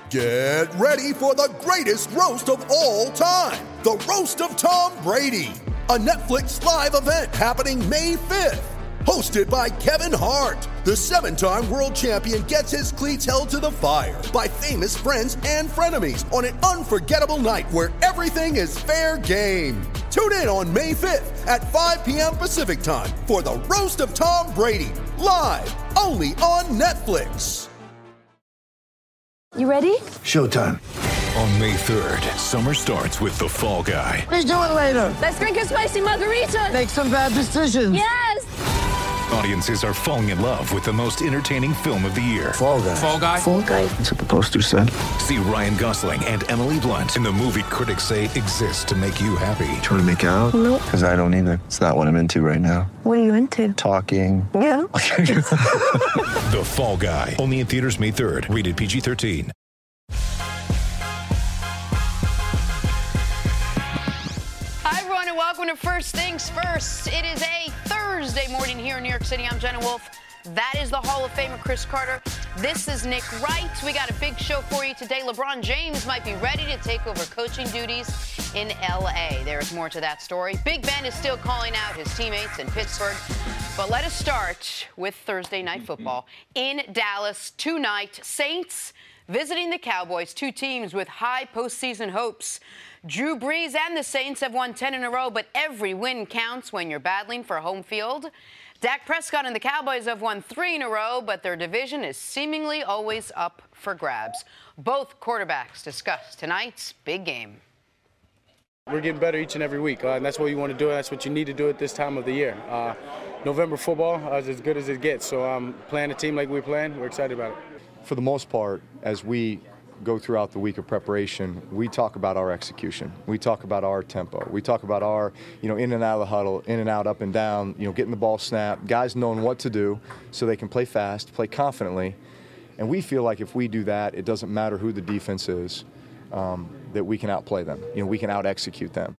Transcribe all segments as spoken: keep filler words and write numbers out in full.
Get ready for the greatest roast of all time, the Roast of Tom Brady, a Netflix live event happening May fifth. Hosted by Kevin Hart, the seven-time world champion gets his cleats held to the fire by famous friends and frenemies on an unforgettable night where everything is fair game. Tune in on May fifth at five p.m. Pacific time for the Roast of Tom Brady, live only on Netflix. You ready? Showtime. On May third, summer starts with The Fall Guy. Let's do it later. Let's drink a spicy margarita. Make some bad decisions. Yes. Audiences are falling in love with the most entertaining film of the year. Fall Guy. Fall Guy. Fall Guy. That's what the poster said. See Ryan Gosling and Emily Blunt in the movie critics say exists to make you happy. Trying to make it out? Nope. Because I don't either. It's not what I'm into right now. What are you into? Talking. Yeah. The Fall Guy. Only in theaters May third. Rated P G thirteen. Welcome to First Things First. It is a Thursday morning here in New York City. I'm Jenna Wolfe. That is the Hall of Famer Chris Carter. This is Nick Wright. We got a big show for you today. LeBron James might be ready to take over coaching duties in L A. There's more to that story. Big Ben is still calling out his teammates in Pittsburgh. But let us start with Thursday Night Football. In Dallas tonight, Saints visiting the Cowboys, two teams with high postseason hopes. Drew Brees and the Saints have won ten in a row, but every win counts when you're battling for home field. Dak Prescott and the Cowboys have won three in a row, but their division is seemingly always up for grabs. Both quarterbacks discuss tonight's big game. We're getting better each and every week, uh, and that's what you want to do, and that's what you need to do at this time of the year. Uh, November football uh, is as good as it gets, so um, playing a team like we're playing, we're excited about it. For the most part, as we go throughout the week of preparation, we talk about our execution. We talk about our tempo. We talk about our, you know, in and out of the huddle, in and out, up and down, you know, getting the ball snapped, guys knowing what to do so they can play fast, play confidently. And we feel like if we do that, it doesn't matter who the defense is, um, that we can outplay them. You know, we can out-execute them.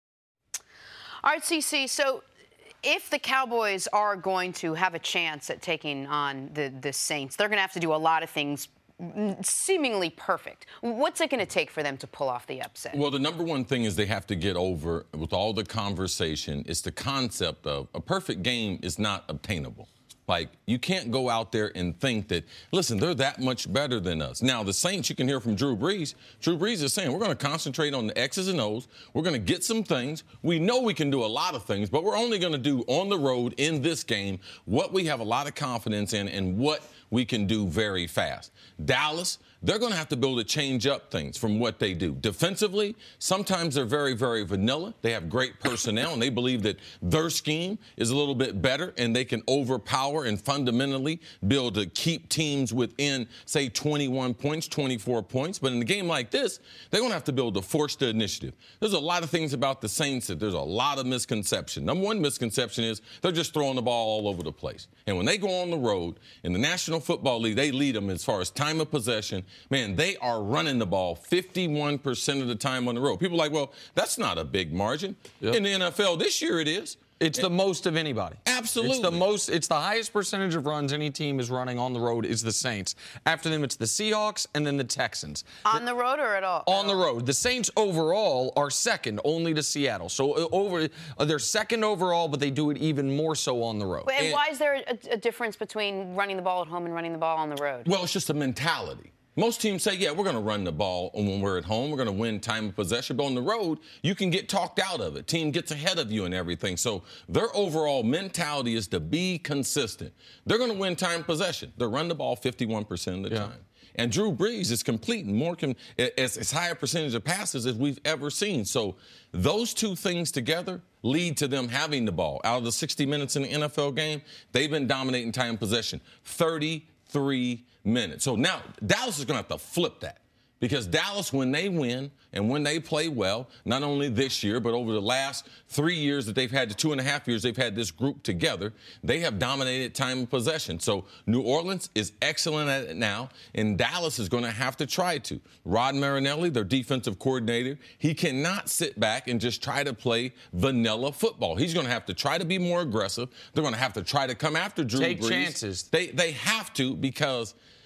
All right, C C, so if the Cowboys are going to have a chance at taking on the, the Saints, they're going to have to do a lot of things seemingly perfect. What's it going to take for them to pull off the upset? Well, the number one thing is they have to get over, with all the conversation, is the concept of a perfect game is not obtainable. Like, you can't go out there and think that, listen, they're that much better than us. Now, the Saints, you can hear from Drew Brees. Drew Brees is saying, we're going to concentrate on the X's and O's. We're going to get some things. We know we can do a lot of things, but we're only going to do on the road in this game what we have a lot of confidence in and what we can do very fast. Dallas, they're going to have to be able to change up things from what they do. Defensively, sometimes they're very, very vanilla. They have great personnel, and they believe that their scheme is a little bit better, and they can overpower and fundamentally be able to keep teams within, say, twenty-one points, twenty-four points. But in a game like this, they're going to have to be able to force the initiative. There's a lot of things about the Saints that there's a lot of misconception. Number one misconception is they're just throwing the ball all over the place. And when they go on the road in the National Football League, they lead them as far as time of possession. Man, they are running the ball fifty-one percent of the time on the road. People are like, well, that's not a big margin. Yep. In the N F L this year it is. It's the most of anybody. Absolutely. It's the most. It's the highest percentage of runs any team is running on the road is the Saints. After them, it's the Seahawks and then the Texans. On the road or at all? On the road. The Saints overall are second only to Seattle. So over, they're second overall, but they do it even more so on the road. And, and why is there a, a difference between running the ball at home and running the ball on the road? Well, it's just a mentality. Most teams say, yeah, we're going to run the ball when we're at home. We're going to win time of possession. But on the road, you can get talked out of it. Team gets ahead of you and everything. So their overall mentality is to be consistent. They're going to win time of possession. They'll run the ball fifty-one percent of the yeah. time. And Drew Brees is completing more com- as, as high a percentage of passes as we've ever seen. So those two things together lead to them having the ball. Out of the sixty minutes in the N F L game, they've been dominating time of possession. thirty-three minutes. So now Dallas is going to have to flip that. Because Dallas, when they win and when they play well, not only this year, but over the last three years that they've had, the two and a half years they've had this group together, they have dominated time of possession. So New Orleans is excellent at it now, and Dallas is going to have to try to. Rod Marinelli, their defensive coordinator, he cannot sit back and just try to play vanilla football. He's going to have to try to be more aggressive. They're going to have to try to come after Drew Brees. Take chances. They, they have to, because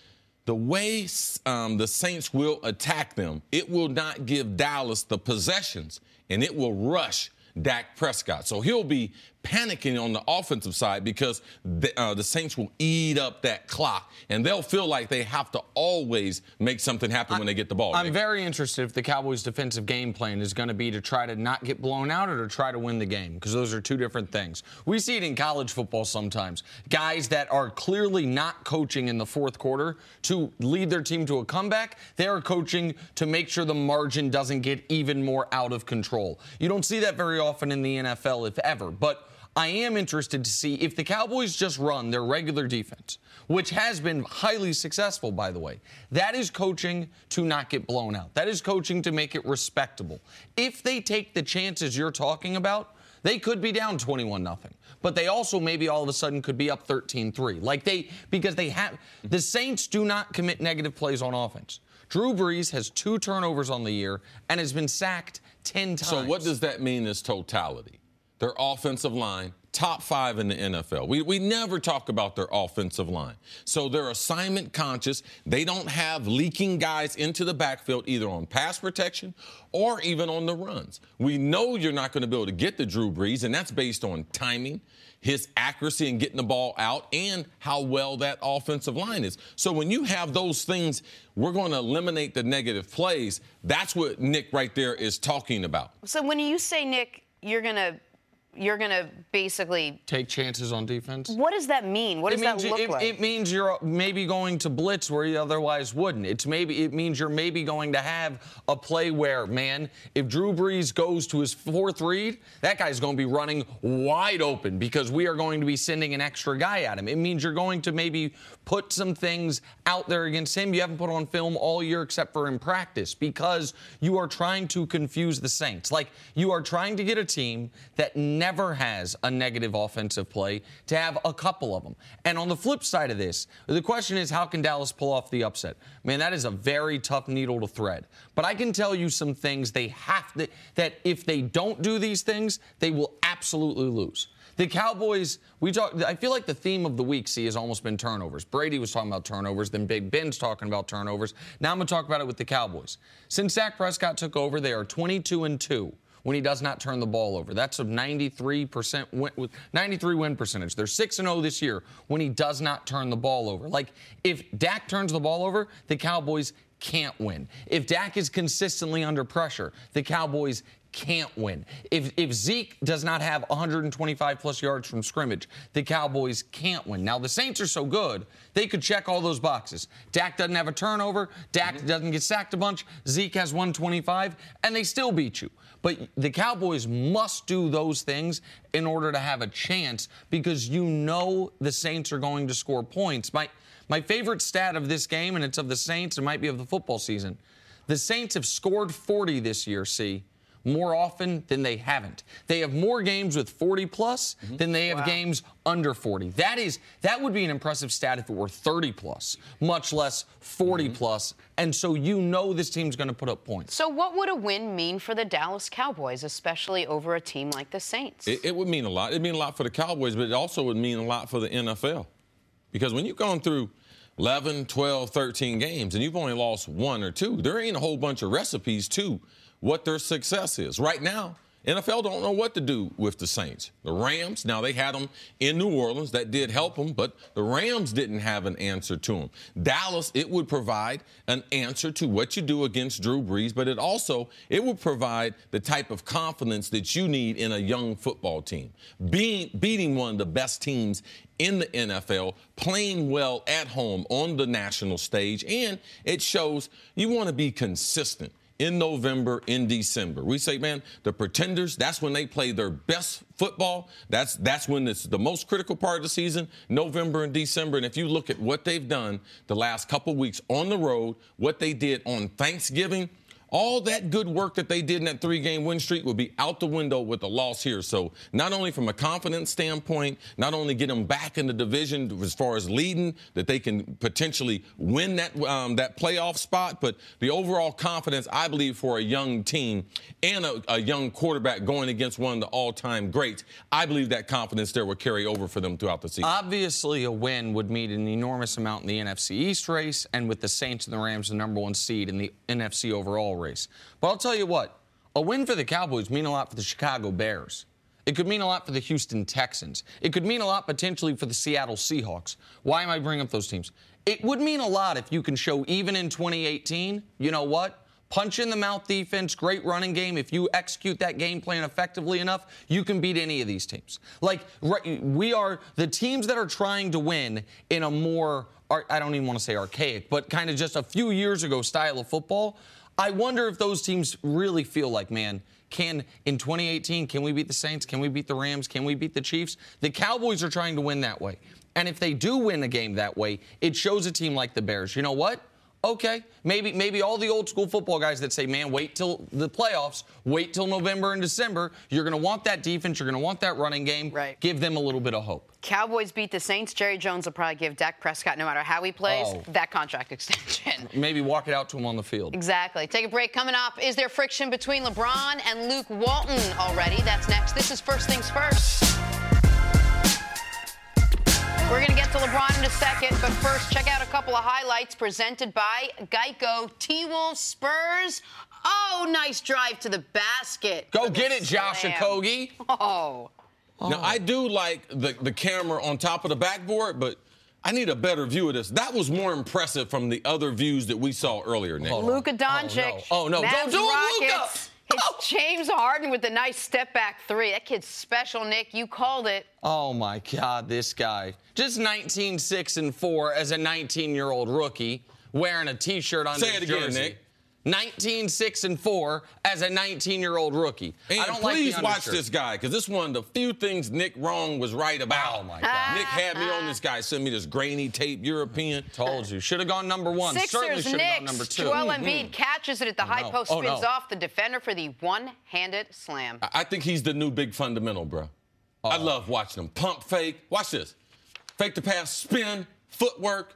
the way um, the Saints will attack them, it will not give Dallas the possessions, and it will rush Dak Prescott. So he'll be panicking on the offensive side because the, uh, the Saints will eat up that clock, and they'll feel like they have to always make something happen I, when they get the ball. I'm Nick. very interested if the Cowboys' defensive game plan is going to be to try to not get blown out or to try to win the game, because those are two different things. We see it in college football sometimes. Guys that are clearly not coaching in the fourth quarter to lead their team to a comeback, they are coaching to make sure the margin doesn't get even more out of control. You don't see that very often in the N F L, if ever, but I am interested to see if the Cowboys just run their regular defense, which has been highly successful, by the way. That is coaching to not get blown out. That is coaching to make it respectable. If they take the chances you're talking about, they could be down twenty-one nothing. But they also maybe all of a sudden could be up thirteen three. Like they, because they have, the Saints do not commit negative plays on offense. Drew Brees has two turnovers on the year and has been sacked ten times. So what does that mean as totality? Their offensive line, top five in the N F L. We, we never talk about their offensive line. So they're assignment conscious. They don't have leaking guys into the backfield either on pass protection or even on the runs. We know you're not going to be able to get to Drew Brees, and that's based on timing, his accuracy in getting the ball out, and how well that offensive line is. So when you have those things, we're going to eliminate the negative plays. That's what Nick right there is talking about. So when you say, Nick, you're going to You're going to basically take chances on defense. What does that mean? What does that look it, like? It means you're maybe going to blitz where you otherwise wouldn't. It's maybe it means you're maybe going to have a play where, man, if Drew Brees goes to his fourth read, that guy's going to be running wide open because we are going to be sending an extra guy at him. It means you're going to maybe put some things out there against him you haven't put on film all year except for in practice, because you are trying to confuse the Saints. Like, you are trying to get a team that never has a negative offensive play to have a couple of them. And on the flip side of this, the question is, how can Dallas pull off the upset? Man, that is a very tough needle to thread. But I can tell you some things they have to, that if they don't do these things, they will absolutely lose. The Cowboys, we talk. I feel like the theme of the week, see, has almost been turnovers. Brady was talking about turnovers, then Big Ben's talking about turnovers. Now I'm going to talk about it with the Cowboys. Since Dak Prescott took over, they are twenty-two and two when he does not turn the ball over. That's a ninety-three percent win, with ninety-three win percentage. They're six and oh this year when he does not turn the ball over. Like, if Dak turns the ball over, the Cowboys can't win. If Dak is consistently under pressure, the Cowboys can't win. If if Zeke does not have one hundred twenty-five plus yards from scrimmage, the Cowboys can't win. Now, the Saints are so good, they could check all those boxes. Dak doesn't have a turnover. Dak mm-hmm. doesn't get sacked a bunch. Zeke has one twenty-five, and they still beat you. But the Cowboys must do those things in order to have a chance, because you know the Saints are going to score points. My, my favorite stat of this game, and it's of the Saints, it might be of the football season, the Saints have scored forty this year, see, more often than they haven't. They have more games with forty plus mm-hmm. than they have wow. games under forty. That is that would be an impressive stat if it were thirty plus, much less forty mm-hmm. plus. And so you know this team's going to put up points. So what would a win mean for the Dallas Cowboys, especially over a team like the Saints? It, it would mean a lot. It would mean a lot for the Cowboys, but it also would mean a lot for the N F L. Because when you've gone through eleven, twelve, thirteen games and you've only lost one or two, there ain't a whole bunch of recipes to what their success is. Right now, N F L don't know what to do with the Saints. The Rams, now they had them in New Orleans. That did help them, but the Rams didn't have an answer to them. Dallas, it would provide an answer to what you do against Drew Brees, but it also, it would provide the type of confidence that you need in a young football team. Being, beating one of the best teams in the N F L, playing well at home on the national stage, and it shows you want to be consistent. In November, in December. We say, man, the Pretenders, that's when they play their best football. That's that's when it's the most critical part of the season, November and December. And if you look at what they've done the last couple weeks on the road, what they did on Thanksgiving, all that good work that they did in that three-game win streak would be out the window with a loss here. So not only from a confidence standpoint, not only get them back in the division as far as leading, that they can potentially win that um, that playoff spot, but the overall confidence, I believe, for a young team and a, a young quarterback going against one of the all-time greats, I believe that confidence there will carry over for them throughout the season. Obviously, a win would mean an enormous amount in the N F C East race, and with the Saints and the Rams the number one seed in the N F C overall race. But I'll tell you what, a win for the Cowboys mean a lot for the Chicago Bears. It could mean a lot for the Houston Texans. It could mean a lot potentially for the Seattle Seahawks. Why am I bringing up those teams? It would mean a lot if you can show, even in twenty eighteen, you know what? Punch in the mouth defense, great running game. If you execute that game plan effectively enough, you can beat any of these teams. Like, we are the teams that are trying to win in a more, I don't even want to say archaic, but kind of just a few years ago style of football. I wonder if those teams really feel like, man, can, in twenty eighteen, can we beat the Saints? Can we beat the Rams? Can we beat the Chiefs? The Cowboys are trying to win that way. And if they do win a game that way, it shows a team like the Bears, you know what? Okay, maybe maybe all the old school football guys that say, man, wait till the playoffs, wait till November and December. You're going to want that defense. You're going to want that running game. Right. Give them a little bit of hope. Cowboys beat the Saints. Jerry Jones will probably give Dak Prescott, no matter how he plays, Oh. that contract extension. Maybe walk it out to him on the field. Exactly. Take a break. Coming up, is there friction between LeBron and Luke Walton already? That's next. This is First Things First. We're going to get to LeBron in a second, but first, check out a couple of highlights presented by Geico. T-Wolves Spurs. Oh, nice drive to the basket. Go get it, Josh slam. Okogie. Oh. Now, I do like the, the camera on top of the backboard, but I need a better view of this. That was more impressive from the other views that we saw earlier, Nick. Luka Doncic. Oh, no. Oh, no. Mavs Don't do it, Luka. Rockets. It's James Harden with the nice step-back three. That kid's special, Nick. You called it. Oh, my God, this guy. Just nineteen six and four as a nineteen-year-old rookie wearing a T-shirt on Say his it again, jersey. Nick. nineteen six and four as a nineteen-year-old rookie. And I don't please like the watch undershirt. this guy, because this is one of the few things Nick Wrong was right about. Oh, my God. Nick had me on this guy, sent me this grainy tape European. Told you. Should have gone number one. Certainly Sixers, should have gone Knicks. number two. Joel Embiid catches it at the high no. post, Oh, spins no. off the defender for the one-handed slam. I- I think he's the new big fundamental, bro. I love watching him. Pump fake. Watch this. Fake the pass, spin, footwork.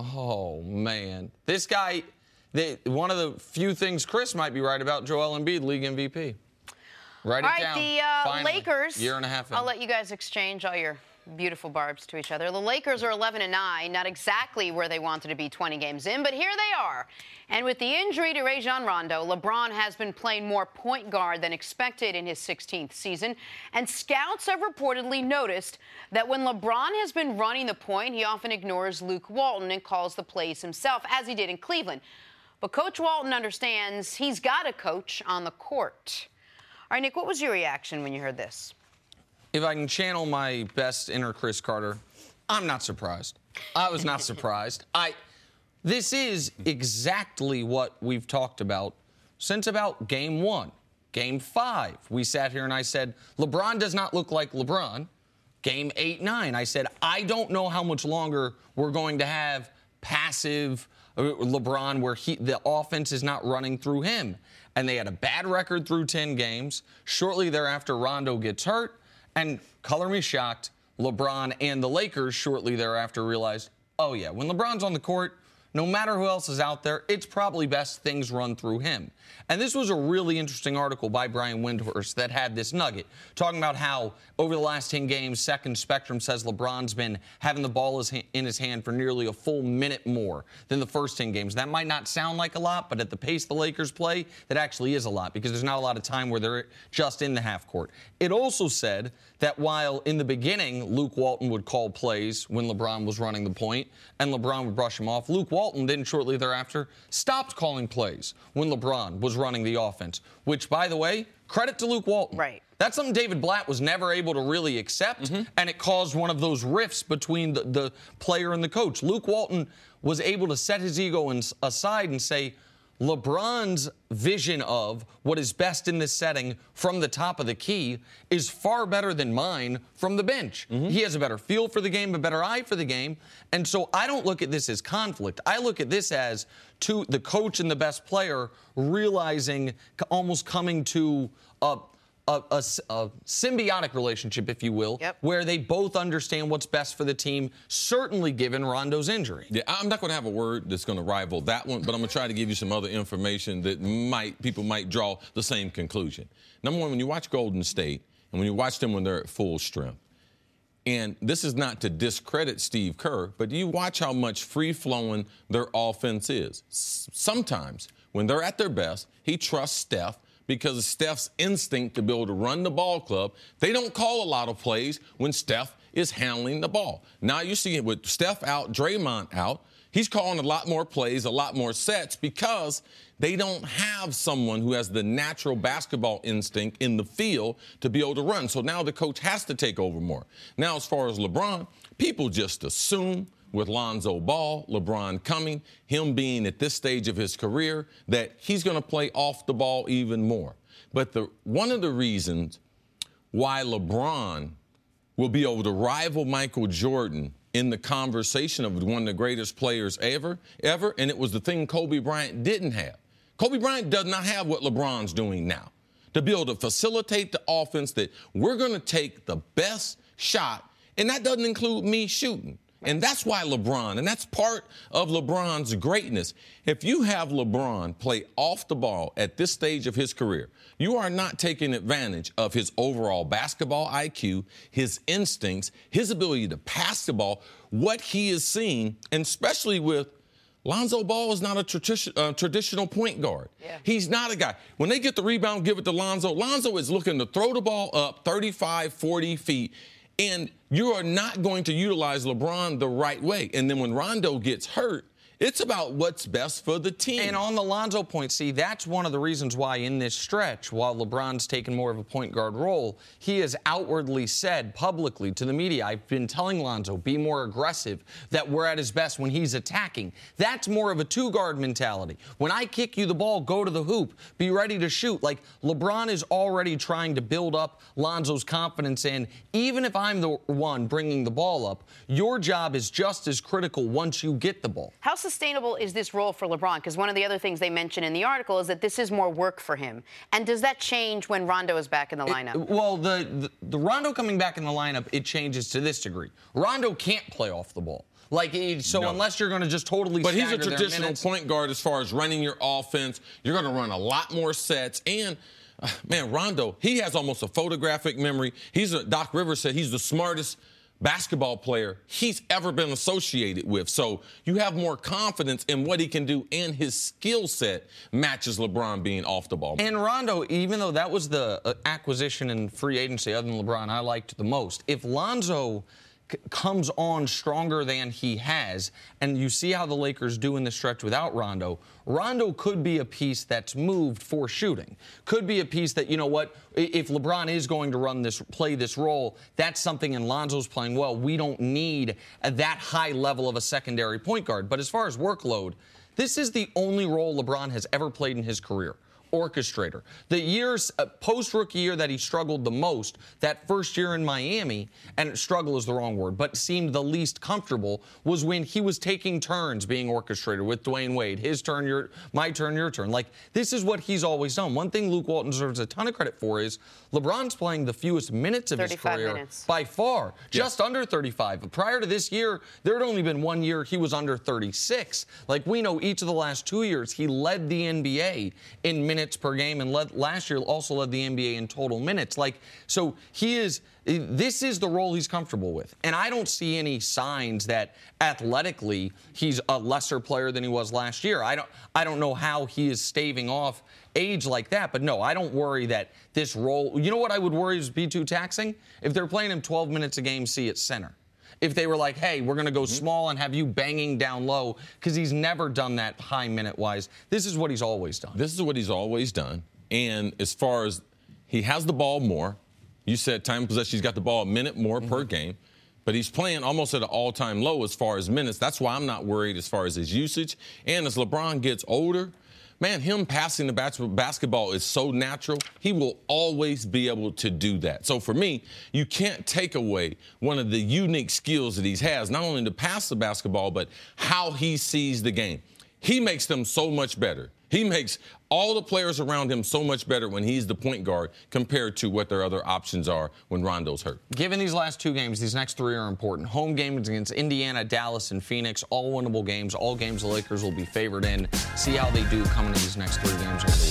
Oh, man. This guy, they, one of the few things Chris might be right about, Joel Embiid, league M V P. Write All it right, down. the uh, Finally. Lakers. Year and a half in. I'll let you guys exchange all your beautiful barbs to each other. The Lakers are eleven and nine, not exactly where they wanted to be twenty games in, but here they are. And with the injury to Rajon Rondo, LeBron has been playing more point guard than expected in his sixteenth season. And scouts have reportedly noticed that when LeBron has been running the point, he often ignores Luke Walton and calls the plays himself, as he did in Cleveland. But Coach Walton understands he's got a coach on the court. All right, Nick, what was your reaction when you heard this? If I can channel my best inner Chris Carter, I'm not surprised. I was not surprised. I. This is exactly what we've talked about since about game one. Game five, we sat here and I said, LeBron does not look like LeBron. Game eight, nine, I said, I don't know how much longer we're going to have passive LeBron where he, the offense is not running through him. And they had a bad record through ten games. Shortly thereafter, Rondo gets hurt. And color me shocked, LeBron and the Lakers shortly thereafter realized, oh, yeah, when LeBron's on the court, no matter who else is out there, it's probably best things run through him. And this was a really interesting article by Brian Windhorst that had this nugget, talking about how over the last ten games, Second Spectrum says LeBron's been having the ball in his hand for nearly a full minute more than the first ten games. That might not sound like a lot, but at the pace the Lakers play, that actually is a lot because there's not a lot of time where they're just in the half court. It also said that while in the beginning, Luke Walton would call plays when LeBron was running the point and LeBron would brush him off, Luke Walton then shortly thereafter stopped calling plays when LeBron was running the offense, which, by the way, credit to Luke Walton. Right. That's something David Blatt was never able to really accept, mm-hmm. and it caused one of those rifts between the, the player and the coach. Luke Walton was able to set his ego in, aside and say, LeBron's vision of what is best in this setting from the top of the key is far better than mine from the bench. Mm-hmm. He has a better feel for the game, a better eye for the game. And so I don't look at this as conflict. I look at this as to the coach and the best player realizing, almost coming to a A, a, a symbiotic relationship, if you will, yep. where they both understand what's best for the team, certainly given Rondo's injury. Yeah, I'm not going to have a word that's going to rival that one, but I'm going to try to give you some other information that might people might draw the same conclusion. Number one, when you watch Golden State, and when you watch them when they're at full strength, and this is not to discredit Steve Kerr, but you watch how much free-flowing their offense is. S- sometimes, when they're at their best, he trusts Steph, because of Steph's instinct to be able to run the ball club. They don't call a lot of plays when Steph is handling the ball. Now you see it with Steph out, Draymond out. He's calling a lot more plays, a lot more sets, because they don't have someone who has the natural basketball instinct in the field to be able to run. So now the coach has to take over more. Now, as far as LeBron, people just assume with Lonzo Ball, LeBron coming, him being at this stage of his career, that he's going to play off the ball even more. But the one of the reasons why LeBron will be able to rival Michael Jordan in the conversation of one of the greatest players ever, ever, and it was the thing Kobe Bryant didn't have. Kobe Bryant does not have what LeBron's doing now, to be able to facilitate the offense that we're going to take the best shot, and that doesn't include me shooting. And that's why LeBron, and that's part of LeBron's greatness. If you have LeBron play off the ball at this stage of his career, you are not taking advantage of his overall basketball I Q, his instincts, his ability to pass the ball, what he is seeing, and especially with Lonzo Ball is not a tradi- uh, traditional point guard. Yeah. He's not a guy. When they get the rebound, give it to Lonzo. Lonzo is looking to throw the ball up thirty-five, forty feet. And you are not going to utilize LeBron the right way. And then when Rondo gets hurt, it's about what's best for the team. And on the Lonzo point, see, that's one of the reasons why in this stretch, while LeBron's taken more of a point guard role, he has outwardly said publicly to the media, I've been telling Lonzo, be more aggressive, that we're at his best when he's attacking. That's more of a two-guard mentality. When I kick you the ball, go to the hoop, be ready to shoot. Like, LeBron is already trying to build up Lonzo's confidence in, even if I'm the one bringing the ball up, your job is just as critical once you get the ball. How sustainable is this role for LeBron? Because one of the other things they mention in the article is that this is more work for him. And does that change when Rondo is back in the lineup? It, well, the, the, the Rondo coming back in the lineup, it changes to this degree. Rondo can't play off the ball. Like, so no. Unless you're going to just totally But he's a stagger traditional minutes. point guard as far as running your offense. You're going to run a lot more sets. And, uh, man, Rondo, he has almost a photographic memory. He's a, Doc Rivers said he's the smartest basketball player he's ever been associated with. So you have more confidence in what he can do, and his skill set matches LeBron being off the ball. And Rondo, even though that was the uh, acquisition in free agency other than LeBron I liked the most, if Lonzo c- comes on stronger than he has, and you see how the Lakers do in the stretch without Rondo, Rondo could be a piece that's moved for shooting. Could be a piece that, you know what, if LeBron is going to run this, play this role, that's something, and Lonzo's playing well. We don't need a, that high level of a secondary point guard. But as far as workload, this is the only role LeBron has ever played in his career. Orchestrator. The years, uh, post-rookie year that he struggled the most, that first year in Miami, and struggle is the wrong word, but seemed the least comfortable, was when he was taking turns being orchestrator with Dwayne Wade. His turn, your, my turn, your turn. Like, this is what he's always done. One thing Luke Walton deserves a ton of credit for is LeBron's playing the fewest minutes of his career minutes. by far, Yeah. just under thirty-five. Prior to this year, there had only been one year he was under thirty-six. Like, we know each of the last two years, he led the N B A in minutes per game, and led, last year also led the N B A in total minutes. Like, so he is, this is the role he's comfortable with. And I don't see any signs that athletically he's a lesser player than he was last year. I don't, I don't know how he is staving off age like that, but no, I don't worry that this role, you know what I would worry is be too taxing? If they're playing him twelve minutes a game, see at center. If they were like, hey, we're going to go mm-hmm. small and have you banging down low, because he's never done that high minute-wise. This is what he's always done. This is what he's always done. And as far as he has the ball more, you said time possession, he's got the ball a minute more mm-hmm. per game, but he's playing almost at an all-time low as far as minutes. That's why I'm not worried as far as his usage. And as LeBron gets older, man, him passing the bas- basketball is so natural. He will always be able to do that. So for me, you can't take away one of the unique skills that he has, not only to pass the basketball, but how he sees the game. He makes them so much better. He makes all the players around him so much better when he's the point guard compared to what their other options are when Rondo's hurt. Given these last two games, these next three are important. Home games against Indiana, Dallas, and Phoenix, all winnable games. All games the Lakers will be favored in. See how they do coming in these next three games over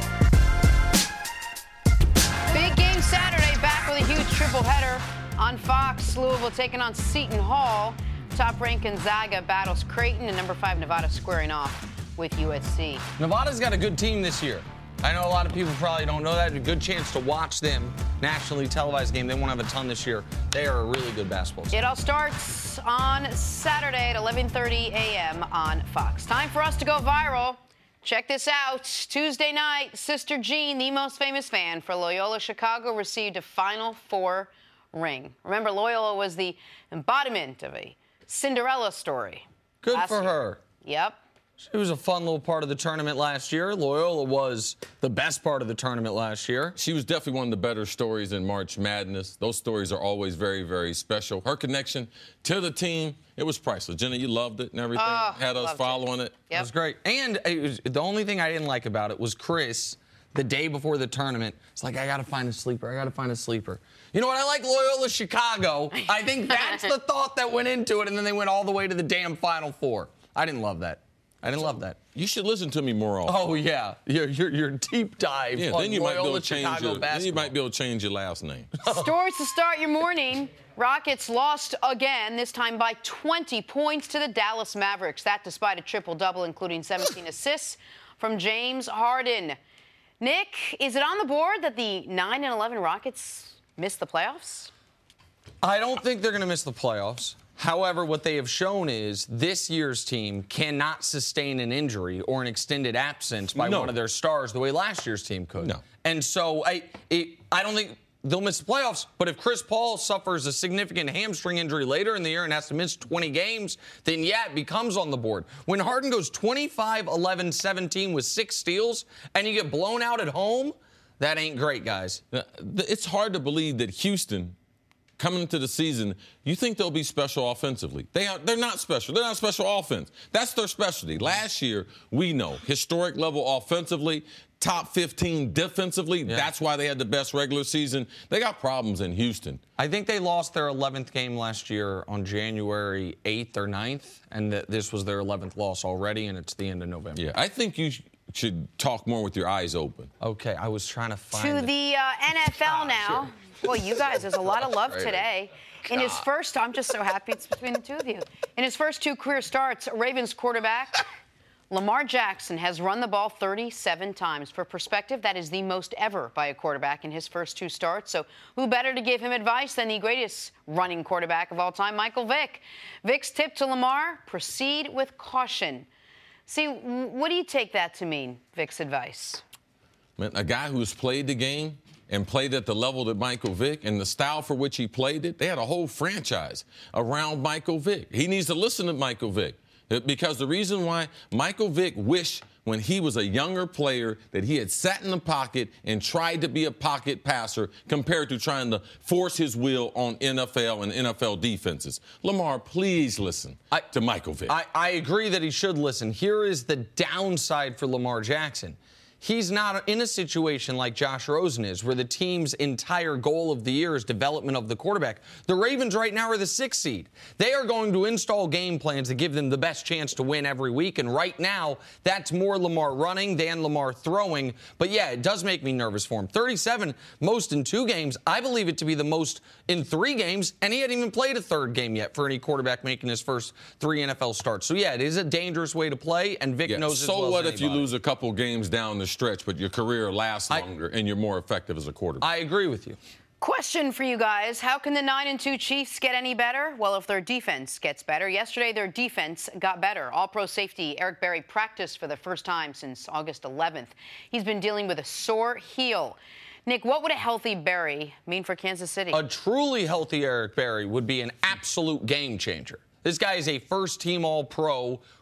the weekend. Big game Saturday, back with a huge triple header on Fox. Louisville taking on Seton Hall. Top-ranked Gonzaga battles Creighton, and number five Nevada squaring off with U S C. Nevada's got a good team this year. I know a lot of people probably don't know that. A good chance to watch them. Nationally televised game. They won't have a ton this year. They are a really good basketball team. It all starts on Saturday at eleven thirty a.m. on Fox. Time for us to go viral. Check this out. Tuesday night, Sister Jean, the most famous fan for Loyola Chicago, received a Final Four ring. Remember, Loyola was the embodiment of a Cinderella story. Good for year. her. Yep. It was a fun little part of the tournament last year. Loyola was the best part of the tournament last year. She was definitely one of the better stories in March Madness. Those stories are always very, very special. Her connection to the team, it was priceless. Jenna, you loved it and everything. Oh, Had us following it. it. Yep. It was great. And it was, the only thing I didn't like about it was Chris, the day before the tournament, it's like, I got to find a sleeper. I got to find a sleeper. You know what? I like Loyola Chicago. I think that's the thought that went into it, and then they went all the way to the damn Final Four. I didn't love that. I didn't love that. You should listen to me more often. Oh, yeah. Your, your, your deep dive Yeah, on then you might be able Loyola to change Chicago your, basketball. then you might be able to change your last name. Stories to start your morning. Rockets lost again, this time by twenty points to the Dallas Mavericks. That despite a triple-double, including seventeen assists from James Harden. Nick, is it on the board that the nine and eleven Rockets missed the playoffs? I don't think they're going to miss the playoffs. However, what they have shown is this year's team cannot sustain an injury or an extended absence by No. one of their stars the way last year's team could. No. And so I, it, I don't think they'll miss the playoffs. But if Chris Paul suffers a significant hamstring injury later in the year and has to miss twenty games, then yeah, it becomes on the board. When Harden goes twenty-five, eleven, seventeen with six steals and you get blown out at home, that ain't great, guys. It's hard to believe that Houston, coming into the season, you think they'll be special offensively. They are, they're not special. They're not special offense. That's their specialty. Last year, we know, historic level offensively, top fifteen defensively. Yeah. That's why they had the best regular season. They got problems in Houston. I think they lost their eleventh game last year on January eighth or ninth, and th- this was their eleventh loss already, and it's the end of November. Yeah, I think you sh- should talk more with your eyes open. Okay, I was trying to find To it. the uh, N F L now. Well, you guys, there's a lot of love today. In his first, I'm just so happy it's between the two of you. In his first two career starts, Ravens quarterback Lamar Jackson has run the ball thirty-seven times. For perspective, that is the most ever by a quarterback in his first two starts. So who better to give him advice than the greatest running quarterback of all time, Michael Vick? Vick's tip to Lamar, proceed with caution. See, what do you take that to mean, Vick's advice? Man, a guy who's played the game and played at the level that Michael Vick and the style for which he played it, they had a whole franchise around Michael Vick. He needs to listen to Michael Vick because the reason why Michael Vick wished when he was a younger player that he had sat in the pocket and tried to be a pocket passer compared to trying to force his will on N F L and N F L defenses. Lamar, please listen I, to Michael Vick. I, I agree that he should listen. Here is the downside for Lamar Jackson. He's not in a situation like Josh Rosen is, where the team's entire goal of the year is development of the quarterback. The Ravens right now are the sixth seed. They are going to install game plans to give them the best chance to win every week, and right now, that's more Lamar running than Lamar throwing. But yeah, it does make me nervous for him. thirty-seven, most in two games. I believe it to be the most in three games, and he hadn't even played a third game yet for any quarterback making his first three N F L starts. So yeah, it is a dangerous way to play, and Vick yeah. knows it as So well what as if you anybody. lose a couple games down the stretch, but your career lasts I- longer and you're more effective as a quarterback? I agree with you. Question for you guys. How can the nine and two Chiefs get any better? Well, if their defense gets better. Yesterday, their defense got better. All-pro safety Eric Berry practiced for the first time since August eleventh. He's been dealing with a sore heel. Nick, what would a healthy Berry mean for Kansas City? A truly healthy Eric Berry would be an absolute game changer. This guy is a first-team All-Pro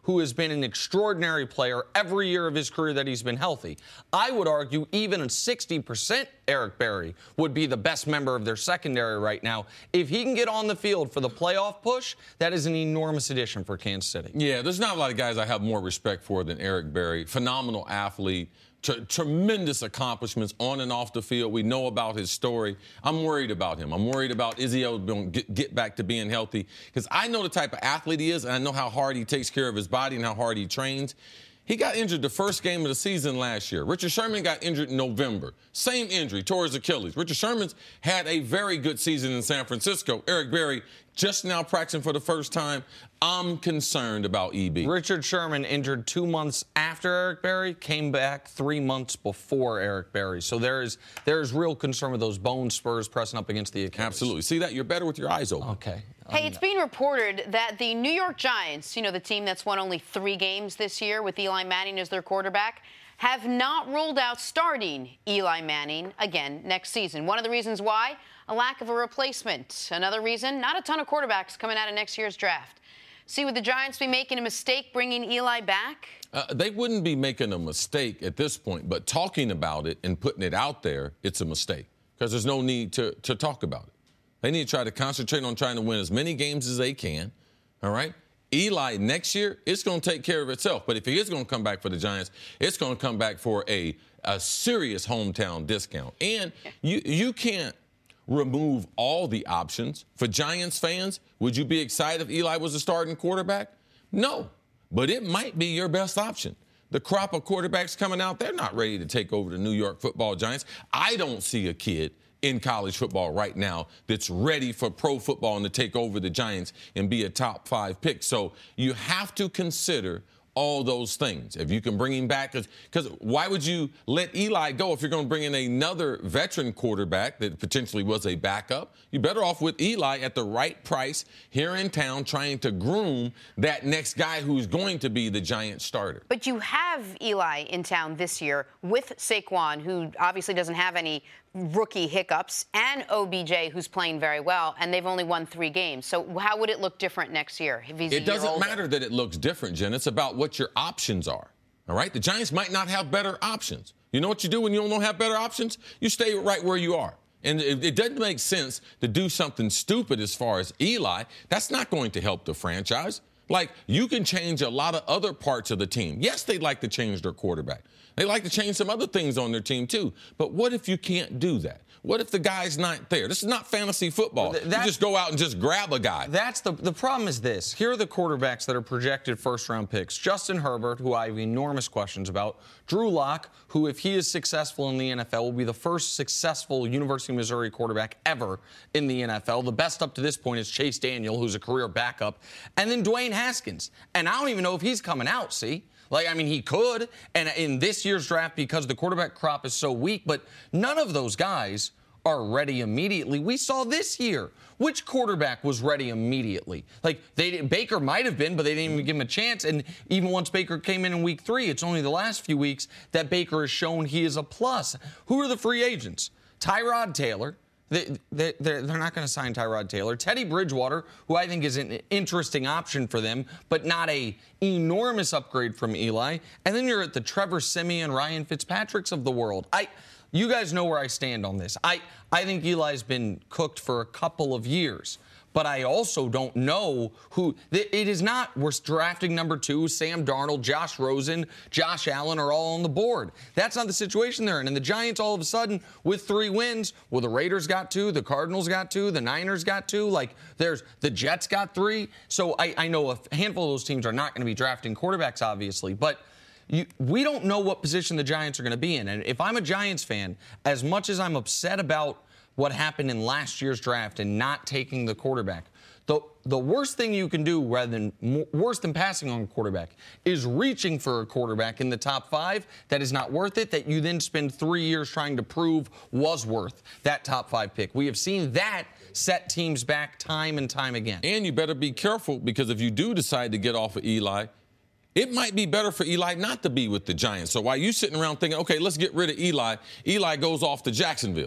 who has been an extraordinary player every year of his career that he's been healthy. I would argue even a sixty percent Eric Berry would be the best member of their secondary right now. If he can get on the field for the playoff push, that is an enormous addition for Kansas City. Yeah, there's not a lot of guys I have more respect for than Eric Berry. Phenomenal athlete. T- tremendous accomplishments on and off the field. We know about his story. I'm worried about him. I'm worried about is he able to get, get back to being healthy? Because I know the type of athlete he is, and I know how hard he takes care of his body and how hard he trains. He got injured the first game of the season last year. Richard Sherman got injured in November. Same injury, tore his Achilles. Richard Sherman's had a very good season in San Francisco. Eric Berry just now practicing for the first time. I'm concerned about E B. Richard Sherman injured two months after Eric Berry, came back three months before Eric Berry. So there is there is real concern with those bone spurs pressing up against the Achilles. Absolutely. See that? You're better with your eyes open. Okay. Hey, it's being reported that the New York Giants, you know, the team that's won only three games this year with Eli Manning as their quarterback, have not ruled out starting Eli Manning again next season. One of the reasons why? A lack of a replacement. Another reason? Not a ton of quarterbacks coming out of next year's draft. See, would the Giants be making a mistake bringing Eli back? Uh, they wouldn't be making a mistake at this point, but talking about it and putting it out there, it's a mistake because there's no need to, to talk about it. They need to try to concentrate on trying to win as many games as they can, all right? Eli, next year, it's going to take care of itself. But if he is going to come back for the Giants, it's going to come back for a, a serious hometown discount. And you you can't remove all the options. For Giants fans, would you be excited if Eli was a starting quarterback? No, but it might be your best option. The crop of quarterbacks coming out, they're not ready to take over the New York Football Giants. I don't see a kid in college football right now that's ready for pro football and to take over the Giants and be a top five pick. So you have to consider all those things. If you can bring him back, because why would you let Eli go if you're going to bring in another veteran quarterback that potentially was a backup? You're better off with Eli at the right price here in town trying to groom that next guy who's going to be the Giant starter. But you have Eli in town this year with Saquon, who obviously doesn't have any rookie hiccups, and O B J, who's playing very well, and they've only won three games. So how would it look different next year if he's a It doesn't year older? matter that it looks different, Jen. It's about what your options are, all right? The Giants might not have better options. You know what you do when you don't have better options? You stay right where you are. And it, it doesn't make sense to do something stupid as far as Eli. That's not going to help the franchise. Like, you can change a lot of other parts of the team. Yes, they'd like to change their quarterback. They like to change some other things on their team, too. But what if you can't do that? What if the guy's not there? This is not fantasy football. That, you just go out and just grab a guy. That's the the problem is this. Here are the quarterbacks that are projected first-round picks. Justin Herbert, who I have enormous questions about. Drew Lock, who, if he is successful in the N F L, will be the first successful University of Missouri quarterback ever in the N F L. The best up to this point is Chase Daniel, who's a career backup. And then Dwayne Haskins. And I don't even know if he's coming out, see? Like, I mean, he could, and in this year's draft because the quarterback crop is so weak, but none of those guys are ready immediately. We saw this year. Which quarterback was ready immediately? Like, they Baker might have been, but they didn't even give him a chance. And even once Baker came in in week three, it's only the last few weeks that Baker has shown he is a plus. Who are the free agents? Tyrod Taylor. They, they, they're, they're not going to sign Tyrod Taylor. Teddy Bridgewater, who I think is an interesting option for them, but not a enormous upgrade from Eli. And then you're at the Trevor Siemian, Ryan Fitzpatrick's of the world. I, you guys know where I stand on this. I, I think Eli's been cooked for a couple of years. But I also don't know who – it is not we're drafting number two, Sam Darnold, Josh Rosen, Josh Allen are all on the board. That's not the situation they're in. And the Giants all of a sudden with three wins, well, the Raiders got two, the Cardinals got two, the Niners got two. Like, there's – the Jets got three. So I, I know a handful of those teams are not going to be drafting quarterbacks, obviously. But you, we don't know what position the Giants are going to be in. And if I'm a Giants fan, as much as I'm upset about – what happened in last year's draft and not taking the quarterback. The, the worst thing you can do, rather than more, worse than passing on a quarterback, is reaching for a quarterback in the top five that is not worth it, that you then spend three years trying to prove was worth that top five pick. We have seen that set teams back time and time again. And you better be careful, because if you do decide to get off of Eli, it might be better for Eli not to be with the Giants. So while you sitting around thinking, okay, let's get rid of Eli, Eli goes off to Jacksonville.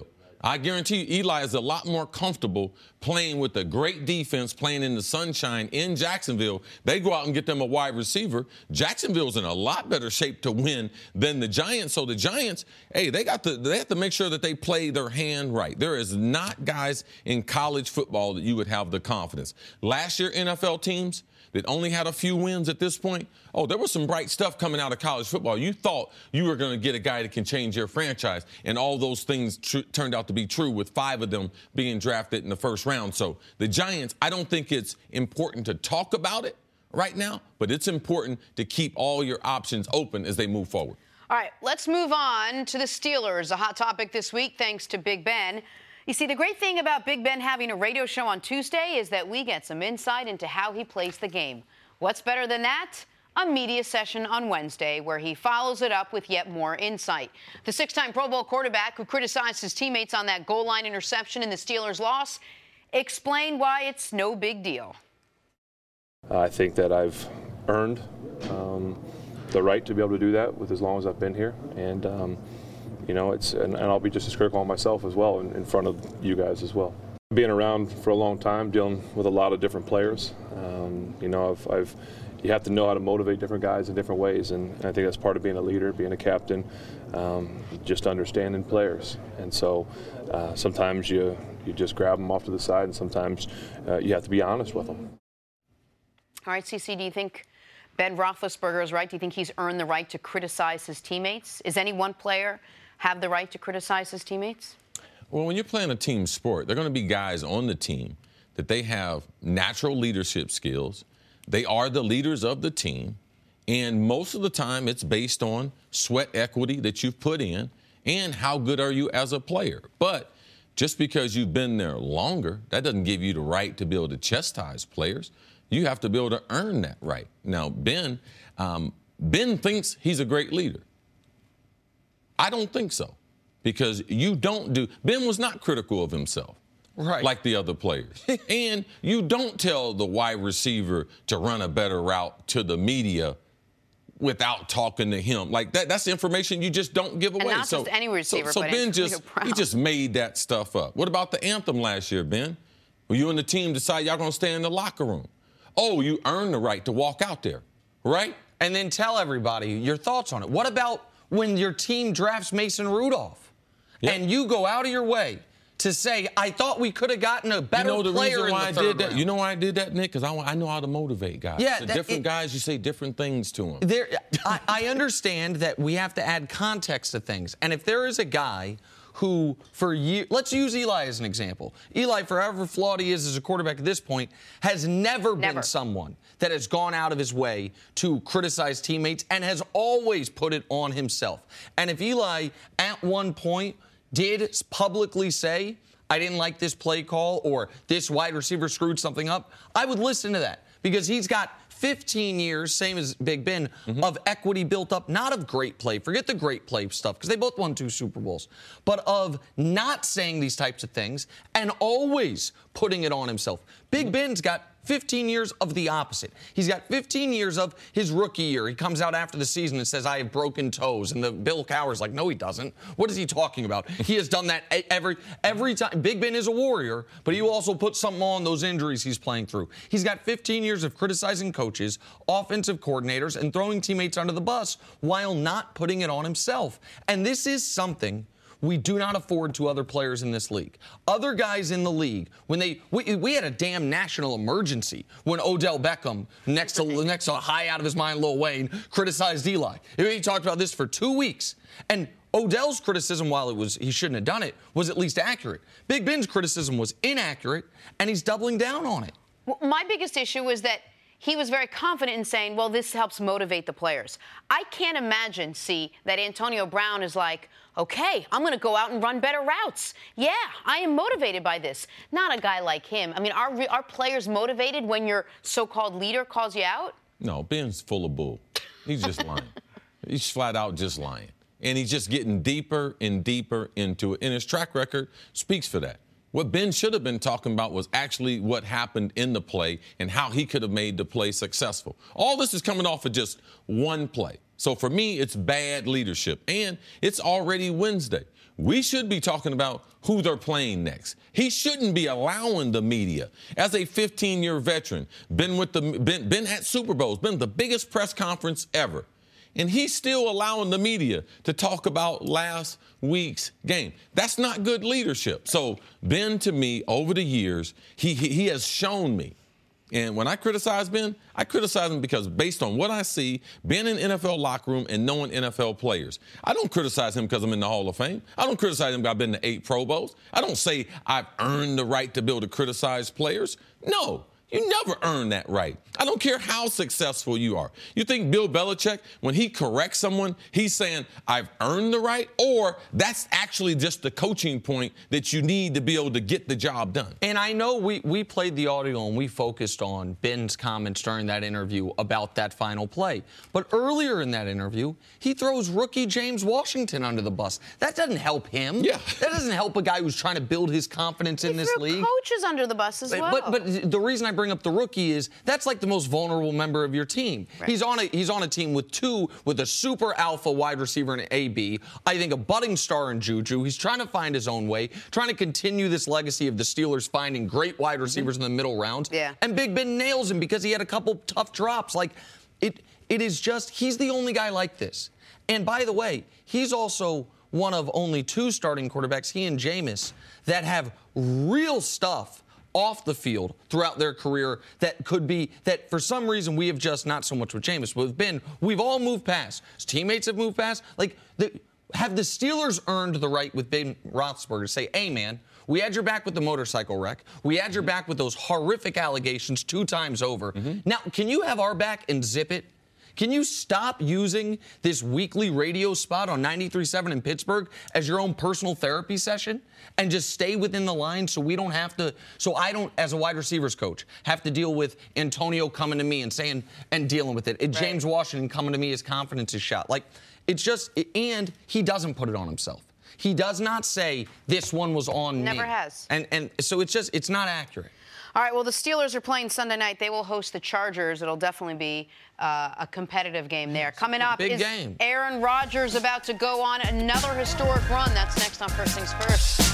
I guarantee you Eli is a lot more comfortable playing with a great defense, playing in the sunshine in Jacksonville. They go out and get them a wide receiver. Jacksonville's in a lot better shape to win than the Giants. So the Giants, hey, they got to, they have to make sure that they play their hand right. There is not guys in college football that you would have the confidence. Last year, N F L teams that only had a few wins at this point, oh, there was some bright stuff coming out of college football. You thought you were going to get a guy that can change your franchise, and all those things tr- turned out to be true with five of them being drafted in the first round. So the Giants, I don't think it's important to talk about it right now, but it's important to keep all your options open as they move forward. All right, let's move on to the Steelers, a hot topic this week thanks to Big Ben. You see, the great thing about Big Ben having a radio show on Tuesday is that we get some insight into how he plays the game. What's better than that? A media session on Wednesday where he follows it up with yet more insight. The six-time Pro Bowl quarterback who criticized his teammates on that goal line interception in the Steelers' loss explained why it's no big deal. I think that I've earned um, the right to be able to do that with as long as I've been here. And, um, you know, it's and, and I'll be just as critical on myself as well in, in front of you guys as well. Being around for a long time, dealing with a lot of different players, um, you know, I've, I've you have to know how to motivate different guys in different ways, and, and I think that's part of being a leader, being a captain, um, just understanding players. And so uh, sometimes you you just grab them off to the side, and sometimes uh, you have to be honest with them. All right, Cece, do you think Ben Roethlisberger is right? Do you think he's earned the right to criticize his teammates? Is any one player have the right to criticize his teammates? Well, when you're playing a team sport, there are going to be guys on the team that they have natural leadership skills. They are the leaders of the team. And most of the time, it's based on sweat equity that you've put in and how good are you as a player. But just because you've been there longer, that doesn't give you the right to be able to chastise players. You have to be able to earn that right. Now, Ben, um, Ben thinks he's a great leader. I don't think so, because you don't do – Ben was not critical of himself. Right. Like the other players. And you don't tell the wide receiver to run a better route to the media without talking to him. Like that that's information you just don't give away. And not so, just any receiver, so, so but Ben just Brown. he just made that stuff up. What about the anthem last year, Ben? Well, you and the team decide y'all going to stay in the locker room. Oh, you earned the right to walk out there, right? And then tell everybody your thoughts on it. What about when your team drafts Mason Rudolph Yep. and you go out of your way to say, I thought we could have gotten a better you know the player reason in why the I third did that? round. You know why I did that, Nick? Because I, I know how to motivate guys. Yeah, to that- different it- guys, you say different things to them. There, I, I understand that we have to add context to things. And if there is a guy who, for years, let's use Eli as an example. Eli, for however flawed he is as a quarterback at this point, has never, Never. been someone that has gone out of his way to criticize teammates and has always put it on himself. And if Eli, at one point, did publicly say, I didn't like this play call or this wide receiver screwed something up, I would listen to that because he's got fifteen years, same as Big Ben, mm-hmm. of equity built up, not of great play. Forget the great play stuff because they both won two Super Bowls, but of not saying these types of things and always putting it on himself. Big mm-hmm. Ben's got fifteen years of the opposite. He's got fifteen years of his rookie year. He comes out after the season and says, I have broken toes. And the Bill Cowher's like, no, he doesn't. What is he talking about? He has done that every every time. Big Ben is a warrior, but he will also put something on those injuries he's playing through. He's got fifteen years of criticizing coaches, offensive coordinators, and throwing teammates under the bus while not putting it on himself. And this is something we do not afford to other players in this league. Other guys in the league, when they we, we had a damn national emergency when Odell Beckham, next to next to high out of his mind Lil Wayne, criticized Eli. He talked about this for two weeks. And Odell's criticism, while it was he shouldn't have done it, was at least accurate. Big Ben's criticism was inaccurate, and he's doubling down on it. Well, my biggest issue was that he was very confident in saying, well, this helps motivate the players. I can't imagine, see, that Antonio Brown is like, okay, I'm going to go out and run better routes. Yeah, I am motivated by this. Not a guy like him. I mean, are, are players motivated when your so-called leader calls you out? No, Ben's full of bull. He's just lying. He's flat out just lying. And he's just getting deeper and deeper into it. And his track record speaks for that. What Ben should have been talking about was actually what happened in the play and how he could have made the play successful. All this is coming off of just one play. So for me, it's bad leadership. And it's already Wednesday. We should be talking about who they're playing next. He shouldn't be allowing the media. As a fifteen-year veteran, been with the been, been at Super Bowls, been the biggest press conference ever. And he's still allowing the media to talk about last week's game. That's not good leadership. So Ben, to me, over the years, he, he, he has shown me. And when I criticize Ben, I criticize him because based on what I see, being in the N F L locker room and knowing N F L players, I don't criticize him because I'm in the Hall of Fame. I don't criticize him because I've been to eight Pro Bowls. I don't say I've earned the right to be able to criticize players. No. You never earn that right. I don't care how successful you are. You think Bill Belichick, when he corrects someone, he's saying, I've earned the right? Or that's actually just the coaching point that you need to be able to get the job done? And I know we, we played the audio and we focused on Ben's comments during that interview about that final play. But earlier in that interview, he throws rookie James Washington under the bus. That doesn't help him. Yeah. That doesn't help a guy who's trying to build his confidence he in this threw league. Coaches under the bus as well. But, but the reason I bring up the rookie is that's like the most vulnerable member of your team. Right. He's on a he's on a team with two with a super alpha wide receiver in A B. I think a budding star in Juju. He's trying to find his own way, trying to continue this legacy of the Steelers finding great wide receivers mm-hmm. in the middle rounds. Yeah. And Big Ben nails him because he had a couple tough drops. Like it it is just he's the only guy like this. And by the way, he's also one of only two starting quarterbacks, he and Jameis, that have real stuff off the field throughout their career that could be, that for some reason we have just, not so much with Jameis, but with Ben, we've all moved past. His teammates have moved past. Like, the, have the Steelers earned the right with Ben Roethlisberger to say, hey, man, we had your back with the motorcycle wreck. We had your back with those horrific allegations two times over. Mm-hmm. Now, can you have our back and zip it? Can you stop using this weekly radio spot on ninety-three point seven in Pittsburgh as your own personal therapy session and just stay within the line so we don't have to, so I don't, as a wide receivers coach, have to deal with Antonio coming to me and saying, and dealing with it. And right. James Washington coming to me, his confidence is shot. Like, it's just, and he doesn't put it on himself. He does not say, this one was on Never me. Never has. And, and so it's just, it's not accurate. All right, well, the Steelers are playing Sunday night. They will host the Chargers. It'll definitely be uh, a competitive game there. Coming up Big is game. Aaron Rodgers about to go on another historic run. That's next on First Things First.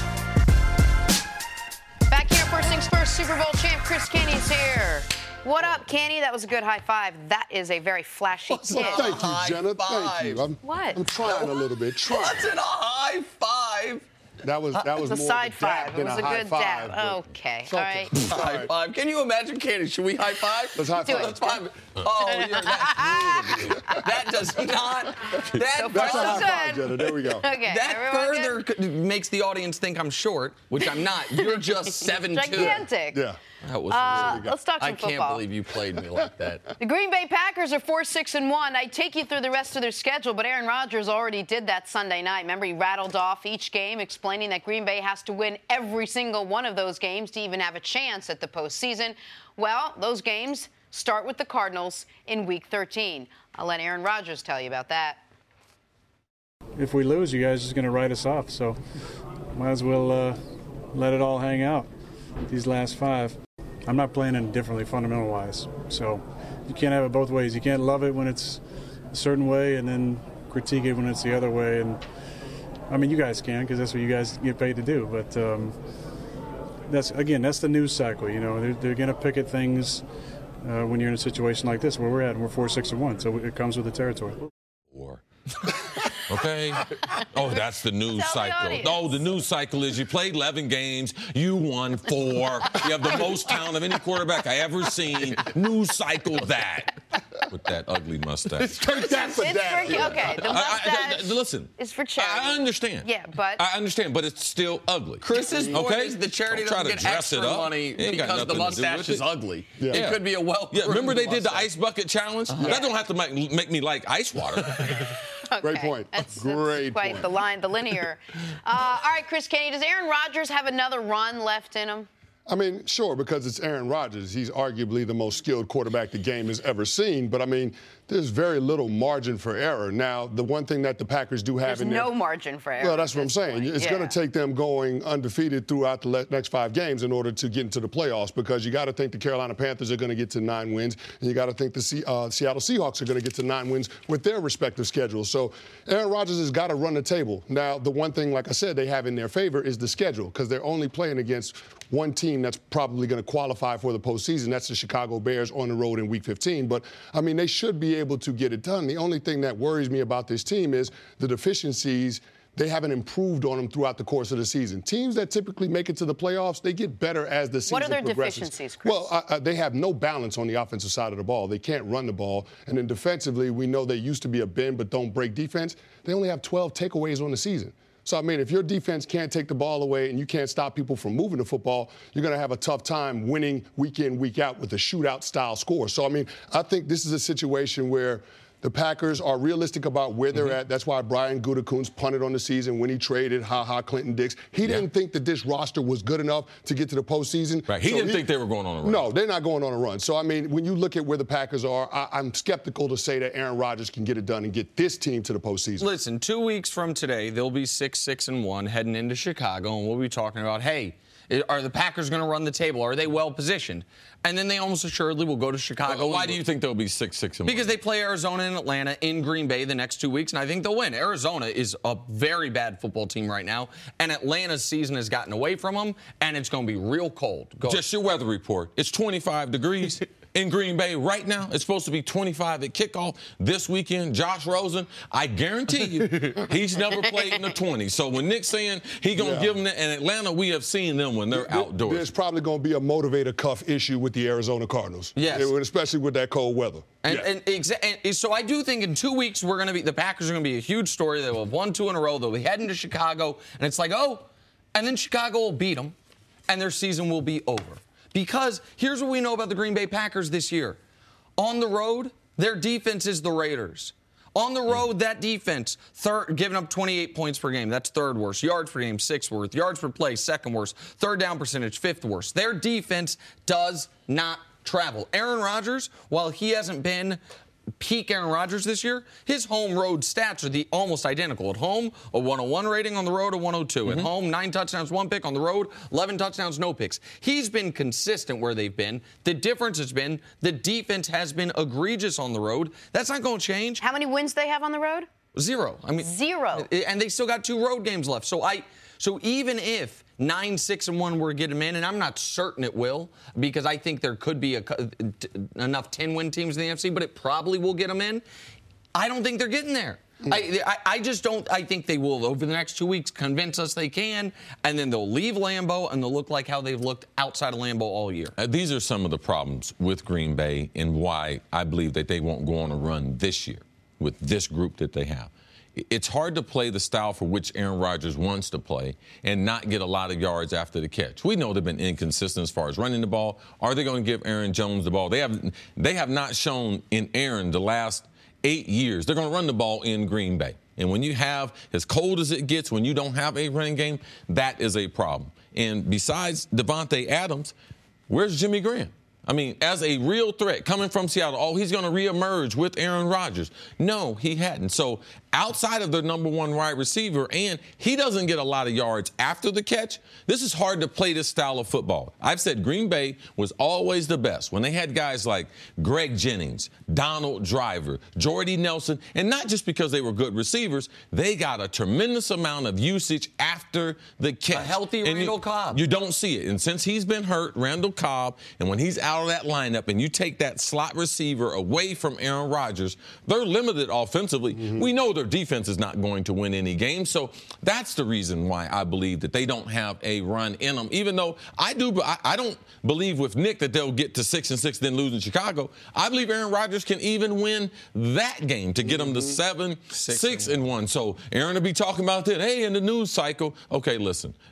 Back here, First Things First, Super Bowl champ Chris Kenny's here. What up, Kenny? That was a good high five. That is a very flashy What's kid. Thank you, Jenna. Five? Thank you. I'm, what? I'm trying a little bit. Trying. What's in a high five? That was that was it's a more side of a dab five. than It was a, a high good five, dab. Okay. All right. High five. Can you imagine, Kenny? Should we high five? Let's high five. Let's five. Oh, you're, that's rude of you. That does not. That So That's a Well high said. five, Jenna. There we go. Okay. That everyone further good? c- makes the audience think I'm short, which I'm not. You're just seven two. Gigantic. Yeah. That was Uh, really good. let's talk some I can't football. believe you played me like that. The Green Bay Packers are four six and one. I take you through the rest of their schedule, but Aaron Rodgers already did that Sunday night. Remember, he rattled off each game, explaining that Green Bay has to win every single one of those games to even have a chance at the postseason. Well, those games start with the Cardinals in Week thirteen. I'll let Aaron Rodgers tell you about that. If we lose, you guys are just going to write us off, so might as well uh, let it all hang out these last five. I'm not playing any differently fundamental-wise, so you can't have it both ways. You can't love it when it's a certain way and then critique it when it's the other way. And I mean, you guys can, because that's what you guys get paid to do. But um, that's again, that's the news cycle. You know, they're, they're going to pick at things uh, when you're in a situation like this where we're at, and we're four six and one. So it comes with the territory. War. Okay? Oh, that's the news Tell the cycle. audience. Oh, the news cycle is you played eleven games, you won four. You have the most talent of any quarterback I ever seen. News cycle that. With that ugly mustache. Take that for It's that. for, okay, the I- I- mustache I- listen. is for charity. I understand. Yeah, but I understand, but it's still ugly. Chris's point okay? is the charity Don't try doesn't to get dress extra it up. money It ain't got because the nothing to do mustache with is it. ugly. Yeah. It Yeah. could be a well. Yeah, remember they did the mustache. ice bucket challenge? That don't have to make, make me like ice water. Okay. Great point. That's, Great that's quite point. the line, the linear. Uh, all right, Chris Kenny, does Aaron Rodgers have another run left in him? I mean, sure, because it's Aaron Rodgers. He's arguably the most skilled quarterback the game has ever seen. But, I mean, there's very little margin for error. Now, the one thing that the Packers do have There's in there. no margin for error. Well, that's what I'm saying. Point. It's yeah. going to take them going undefeated throughout the le- next five games in order to get into the playoffs, because you got to think the Carolina Panthers are going to get to nine wins, and you got to think the C- uh, Seattle Seahawks are going to get to nine wins with their respective schedules. So Aaron Rodgers has got to run the table. Now, the one thing, like I said, they have in their favor is the schedule, because they're only playing against one team that's probably going to qualify for the postseason. That's the Chicago Bears on the road in Week fifteen. But, I mean, they should be able to get it done. The only thing that worries me about this team is the deficiencies. They haven't improved on them throughout the course of the season. Teams that typically make it to the playoffs, they get better as the season progresses. What are their progresses. deficiencies, Chris? Well, uh, uh, they have no balance on the offensive side of the ball. They can't run the ball. And then defensively, we know they used to be a bend but don't break defense. They only have twelve takeaways on the season. So, I mean, if your defense can't take the ball away and you can't stop people from moving the football, you're going to have a tough time winning week in, week out with a shootout-style score. So, I mean, I think this is a situation where the Packers are realistic about where they're mm-hmm. at. That's why Brian Gutekunst punted on the season when he traded Ha-Ha Clinton Dix. He yeah. didn't think that this roster was good enough to get to the postseason. Right. He so didn't he, think they were going on a run. No, they're not going on a run. So, I mean, when you look at where the Packers are, I, I'm skeptical to say that Aaron Rodgers can get it done and get this team to the postseason. Listen, two weeks from today, they'll be six, six, and one heading into Chicago, and we'll be talking about, hey, are the Packers going to run the table? Are they well positioned? And then they almost assuredly will go to Chicago. Well, why do you think they'll be six, six, and one? Because they play Arizona and Atlanta in Green Bay the next two weeks, and I think they'll win. Arizona is a very bad football team right now, and Atlanta's season has gotten away from them, and it's going to be real cold. Go. Just your weather report. It's twenty-five degrees. In Green Bay right now, it's supposed to be twenty-five at kickoff this weekend. Josh Rosen, I guarantee you, he's never played in the twenties. So when Nick's saying he's going to yeah. give them that, and Atlanta, we have seen them when they're there, outdoors. There's probably going to be a motivator cuff issue with the Arizona Cardinals. Yes. Especially with that cold weather. And, yeah. and, exa- and so I do think in two weeks we're going to be, the Packers are going to be a huge story. They will have won two in a row. They'll be heading to Chicago, and it's like, oh, and then Chicago will beat them, and their season will be over. Because here's what we know about the Green Bay Packers this year. On the road, their defense is the Raiders. On the road, that defense, third, giving up twenty-eight points per game. That's third worst. Yards per game, sixth worst. Yards per play, second worst. Third down percentage, fifth worst. Their defense does not travel. Aaron Rodgers, while he hasn't been peak Aaron Rodgers this year, his home road stats are the almost identical. At home, a one oh one rating, on the road, a one oh two. Mm-hmm. At home, nine touchdowns, one pick. On the road, eleven touchdowns, no picks. He's been consistent where they've been. The difference has been the defense has been egregious on the road. That's not going to change. How many wins they have on the road? Zero. I mean, Zero. And they still got two road games left. So I, so even if nine, six, and one were to get them in, and I'm not certain it will, because I think there could be a, enough ten-win teams in the N F C, but it probably will get them in. I don't think they're getting there. I, I, I just don't. I think they will, over the next two weeks, convince us they can, and then they'll leave Lambeau, and they'll look like how they've looked outside of Lambeau all year. Uh, these are some of the problems with Green Bay and why I believe that they won't go on a run this year with this group that they have. It's hard to play the style for which Aaron Rodgers wants to play and not get a lot of yards after the catch. We know they've been inconsistent as far as running the ball. Are they going to give Aaron Jones the ball? They have they have not shown in Aaron the last eight years. They're going to run the ball in Green Bay. And when you have, as cold as it gets, when you don't have a running game, that is a problem. And besides Devontae Adams, where's Jimmy Graham? I mean, as a real threat coming from Seattle, oh, he's going to reemerge with Aaron Rodgers. No, he hadn't. So outside of the number one wide receiver, and he doesn't get a lot of yards after the catch, this is hard to play this style of football. I've said Green Bay was always the best when they had guys like Greg Jennings, Donald Driver, Jordy Nelson, and not just because they were good receivers, they got a tremendous amount of usage after the catch. A healthy and Randall you, Cobb. You don't see it. And since he's been hurt, Randall Cobb, and when he's out of that lineup and you take that slot receiver away from Aaron Rodgers, they're limited offensively. Mm-hmm. We know their defense is not going to win any game. So that's the reason why I believe that they don't have a run in them, even though I do. I, I don't believe with Nick that they'll get to six and six, then lose in Chicago. I believe Aaron Rodgers can even win that game to get mm-hmm. them to seven, six, six and, and one. So Aaron will be talking about that. Hey, in the news cycle. Okay, listen.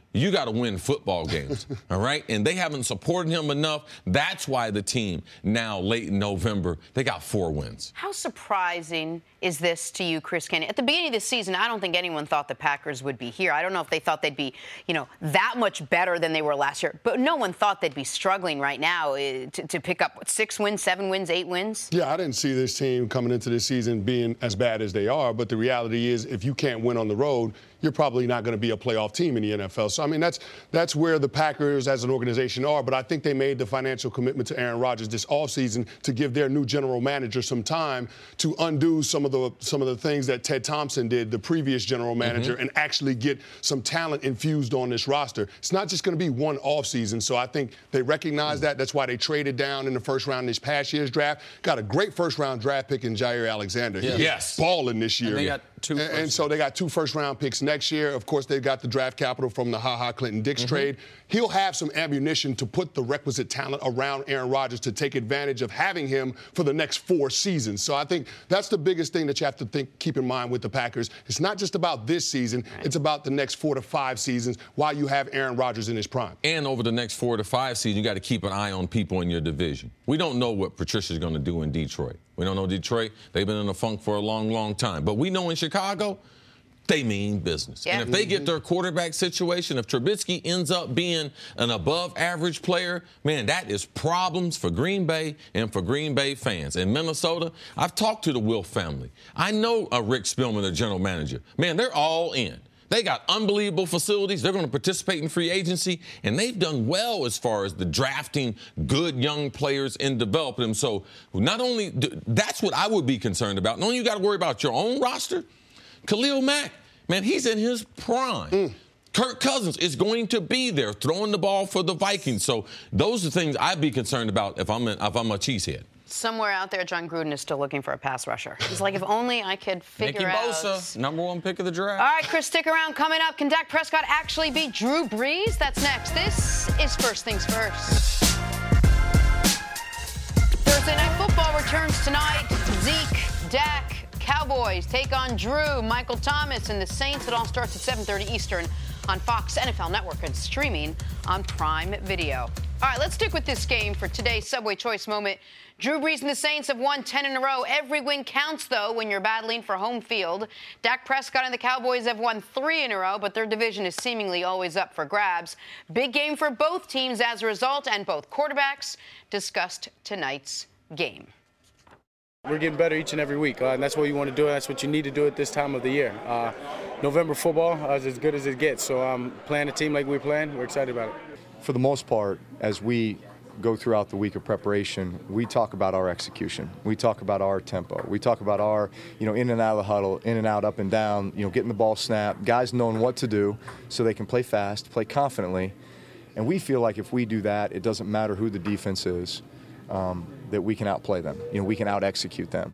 You got to win football games, all right? And they haven't supported him enough. That's why the team now, late in November, they got four wins. How surprising is this to you, Chris Kenny? At the beginning of the season, I don't think anyone thought the Packers would be here. I don't know if they thought they'd be, you know, that much better than they were last year. But no one thought they'd be struggling right now to, to pick up, what, six wins, seven wins, eight wins? Yeah, I didn't see this team coming into this season being as bad as they are. But the reality is, if you can't win on the road, you're probably not going to be a playoff team in the N F L. So, I mean, that's that's where the Packers as an organization are. But I think they made the financial commitment to Aaron Rodgers this offseason to give their new general manager some time to undo some of the some of the things that Ted Thompson did, the previous general manager, mm-hmm. and actually get some talent infused on this roster. It's not just going to be one offseason. So I think they recognize mm-hmm. that. That's why they traded down in the first round this past year's draft. Got a great first-round draft pick in Jair Alexander. Yeah. He's yes. balling this year. And they got two and, and so they got two first-round picks next year. Of course, they've got the draft capital from the Ha Ha Clinton-Dix mm-hmm. trade. He'll have some ammunition to put the requisite talent around Aaron Rodgers to take advantage of having him for the next four seasons. So I think that's the biggest thing that you have to think, keep in mind with the Packers. It's not just about this season. It's about the next four to five seasons while you have Aaron Rodgers in his prime. And over the next four to five seasons, you got to keep an eye on people in your division. We don't know what Patricia's going to do in Detroit. We don't know Detroit. They've been in the funk for a long, long time. But we know in Chicago, they mean business. Yeah. And if they get their quarterback situation, if Trubisky ends up being an above-average player, man, that is problems for Green Bay and for Green Bay fans. In Minnesota, I've talked to the Wilf family. I know uh, Rick Spielman, the general manager. Man, they're all in. They got unbelievable facilities. They're going to participate in free agency, and they've done well as far as the drafting good young players and developing them. So not only – that's what I would be concerned about. Not only you got to worry about your own roster, Khalil Mack, man, he's in his prime. Mm. Kirk Cousins is going to be there throwing the ball for the Vikings. So those are things I'd be concerned about if I'm, in, if I'm a cheesehead. Somewhere out there, John Gruden is still looking for a pass rusher. He's like, if only I could figure Nicky out. Bosa, number one pick of the draft. All right, Chris, stick around. Coming up, can Dak Prescott actually beat Drew Brees? That's next. This is First Things First. Thursday Night Football returns tonight. Zeke, Dak, Cowboys take on Drew, Michael Thomas, and the Saints. It all starts at seven thirty Eastern on Fox N F L Network and streaming on Prime Video. All right, let's stick with this game for today's Subway Choice moment. Drew Brees and the Saints have won ten in a row. Every win counts, though, when you're battling for home field. Dak Prescott and the Cowboys have won three in a row, but their division is seemingly always up for grabs. Big game for both teams as a result, and both quarterbacks discussed tonight's game. We're getting better each and every week, uh, and that's what you want to do, and that's what you need to do at this time of the year. Uh, November football uh, is as good as it gets, so um, playing a team like we're playing, we're excited about it. For the most part, as we go throughout the week of preparation, we talk about our execution. We talk about our tempo. We talk about our, you know, in and out of the huddle, in and out, up and down, you know, getting the ball snapped, guys knowing what to do so they can play fast, play confidently. And we feel like if we do that, it doesn't matter who the defense is, um, that we can outplay them. You know, we can out-execute them.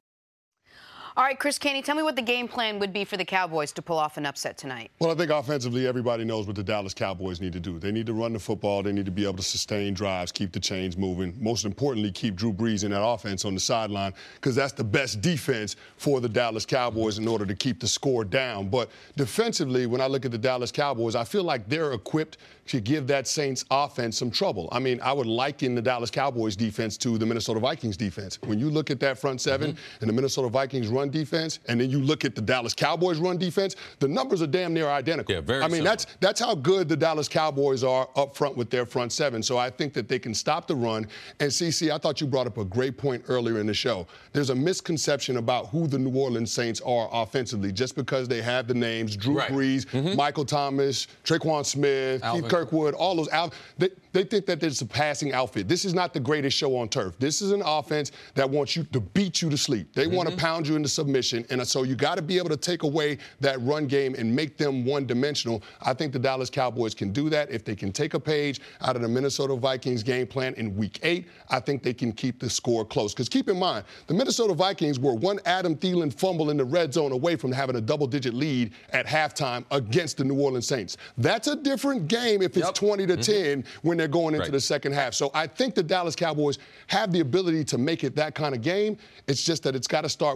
All right, Chris Caney, tell me what the game plan would be for the Cowboys to pull off an upset tonight. Well, I think offensively, everybody knows what the Dallas Cowboys need to do. They need to run the football. They need to be able to sustain drives, keep the chains moving. Most importantly, keep Drew Brees in that offense on the sideline, because that's the best defense for the Dallas Cowboys in order to keep the score down. But defensively, when I look at the Dallas Cowboys, I feel like they're equipped to give that Saints offense some trouble. I mean, I would liken the Dallas Cowboys defense to the Minnesota Vikings defense. When you look at that front seven mm-hmm. and the Minnesota Vikings run defense, and then you look at the Dallas Cowboys run defense, the numbers are damn near identical. Yeah, very I mean, similar. that's that's how good the Dallas Cowboys are up front with their front seven. So I think that they can stop the run. And C C, I thought you brought up a great point earlier in the show. There's a misconception about who the New Orleans Saints are offensively just because they have the names Drew right. Brees, mm-hmm. Michael Thomas, Traquan Smith, Alvin. Keith Kirkwood, all those out. They, they think that there's a passing outfit. This is not the greatest show on turf. This is an offense that wants you to beat you to sleep. They mm-hmm. want to pound you into submission, and so you got to be able to take away that run game and make them one-dimensional. I think the Dallas Cowboys can do that. If they can take a page out of the Minnesota Vikings game plan in week eight, I think they can keep the score close. Because keep in mind, the Minnesota Vikings were one Adam Thielen fumble in the red zone away from having a double-digit lead at halftime against the New Orleans Saints. That's a different game if it's yep. twenty to ten mm-hmm. when they're going into right. the second half. So I think the Dallas Cowboys have the ability to make it that kind of game. It's just that it's got to start with the defensive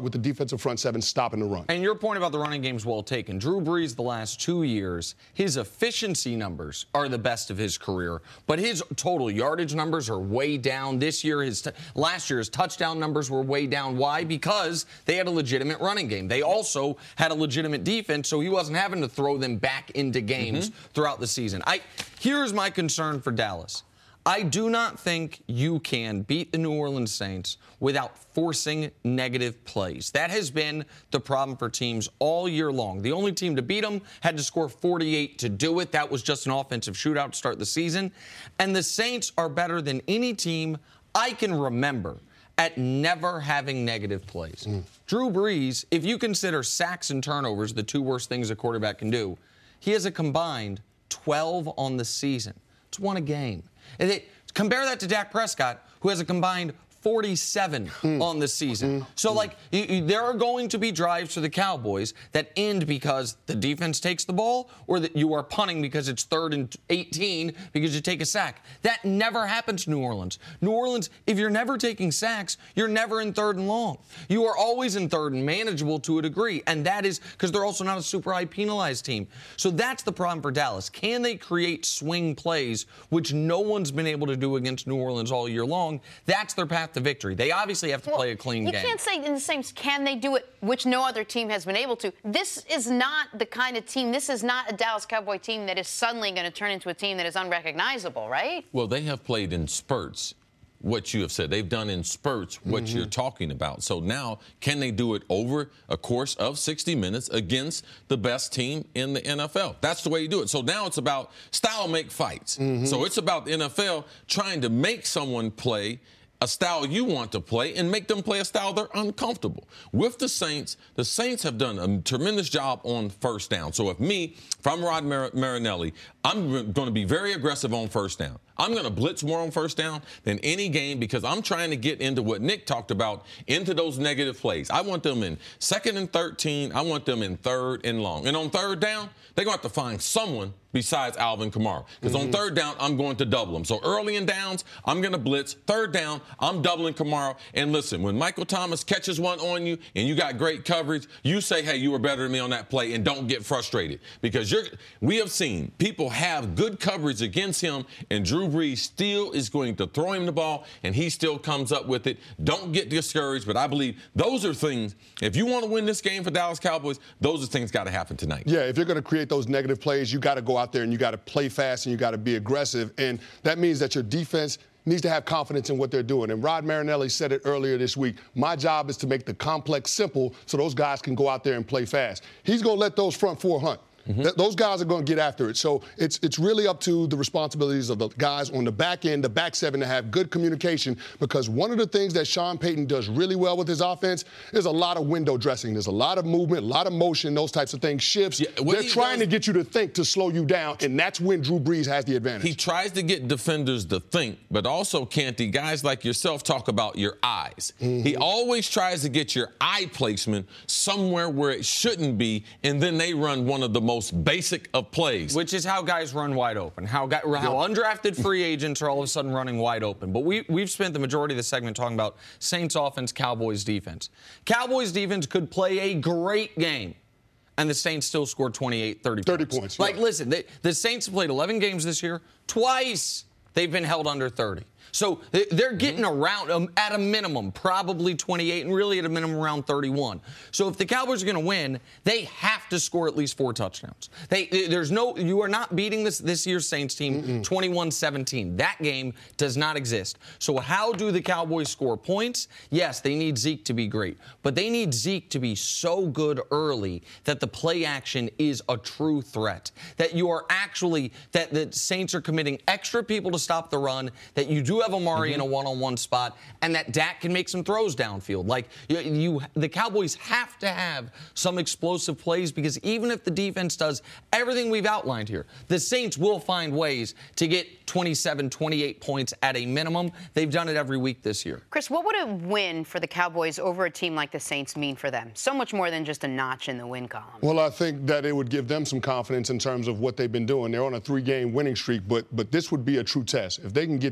defensive front seven stopping the run. And your point about the running game is well taken. Drew Brees, the last two years, his efficiency numbers are the best of his career, but his total yardage numbers are way down. This year, his t- last year's touchdown numbers were way down. Why? Because they had a legitimate running game. They also had a legitimate defense, so he wasn't having to throw them back into games mm-hmm. throughout the season. I here's my concern for Dallas. I do not think you can beat the New Orleans Saints without forcing negative plays. That has been the problem for teams all year long. The only team to beat them had to score forty-eight to do it. That was just an offensive shootout to start the season. And the Saints are better than any team I can remember at never having negative plays. Mm. Drew Brees, if you consider sacks and turnovers the two worst things a quarterback can do, he has a combined twelve on the season. It's one a game. And they, compare that to Dak Prescott, who has a combined forty-seven mm. on the season. Mm. So, like, you, you, there are going to be drives for the Cowboys that end because the defense takes the ball or that you are punting because it's third and eighteen because you take a sack. That never happens to New Orleans. New Orleans, if you're never taking sacks, you're never in third and long. You are always in third and manageable to a degree, and that is because they're also not a super high penalized team. So that's the problem for Dallas. Can they create swing plays, which no one's been able to do against New Orleans all year long? That's their path to victory. They obviously have to well, play a clean you game. You can't say in the same, can they do it, which no other team has been able to. This is not the kind of team, this is not a Dallas Cowboy team that is suddenly going to turn into a team that is unrecognizable, right? Well, they have played in spurts. What you have said. They've done in spurts what mm-hmm. you're talking about. So now, can they do it over a course of sixty minutes against the best team in the N F L? That's the way you do it. So now it's about style make fights. Mm-hmm. So it's about the N F L trying to make someone play a style you want to play and make them play a style they're uncomfortable. With the Saints, the Saints have done a tremendous job on first down. So if me, if I'm Rod Mar- Marinelli, I'm going to be very aggressive on first down. I'm going to blitz more on first down than any game because I'm trying to get into what Nick talked about, into those negative plays. I want them in second and thirteen. I want them in third and long. And on third down, they're going to have to find someone besides Alvin Kamara. Because mm-hmm. on third down, I'm going to double them. So early in downs, I'm going to blitz. Third down, I'm doubling Kamara. And listen, when Michael Thomas catches one on you and you got great coverage, you say, hey, you were better than me on that play, and don't get frustrated. Because you're, we have seen people have good coverage against him, and Drew Brees still is going to throw him the ball, and he still comes up with it. Don't get discouraged, but I believe those are things, if you want to win this game for Dallas Cowboys, those are things got to happen tonight. Yeah, if you're going to create those negative plays, you got to go out there and you got to play fast and you got to be aggressive. And that means that your defense needs to have confidence in what they're doing. And Rod Marinelli said it earlier this week. My job is to make the complex simple so those guys can go out there and play fast. He's going to let those front four hunt. Mm-hmm. Th- those guys are going to get after it. So it's it's really up to the responsibilities of the guys on the back end, the back seven, to have good communication, because one of the things that Sean Payton does really well with his offense is a lot of window dressing. There's a lot of movement, a lot of motion, those types of things, shifts. Yeah, They're trying does, to get you to think, to slow you down, and that's when Drew Brees has the advantage. He tries to get defenders to think, but also, Canty, guys like yourself talk about your eyes. Mm-hmm. He always tries to get your eye placement somewhere where it shouldn't be, and then they run one of the most basic of plays. Which is how guys run wide open, how, guys, how undrafted free agents are all of a sudden running wide open. But we, we've spent the majority of the segment talking about Saints offense, Cowboys defense. Cowboys defense could play a great game, and the Saints still scored twenty-eight, thirty, thirty points. points. Like, yeah. listen, they, the Saints have played eleven games this year. Twice they've been held under thirty. So they're getting mm-hmm. around, um, at a minimum, probably twenty-eight, and really at a minimum around thirty-one. So if the Cowboys are going to win, they have to score at least four touchdowns. They, there's no, you are not beating this this year's Saints team twenty-one seventeen. That game does not exist. So how do the Cowboys score points? Yes, they need Zeke to be great, but they need Zeke to be so good early that the play action is a true threat. That you are actually, that the Saints are committing extra people to stop the run, that you do have Amari mm-hmm. in a one-on-one spot, and that Dak can make some throws downfield. Like, you, you, the Cowboys have to have some explosive plays, because even if the defense does everything we've outlined here, the Saints will find ways to get twenty-seven, twenty-eight points at a minimum. They've done it every week this year. Chris, what would a win for the Cowboys over a team like the Saints mean for them? So much more than just a notch in the win column. Well, I think that it would give them some confidence in terms of what they've been doing. They're on a three-game winning streak, but but this would be a true test. If they can get this done,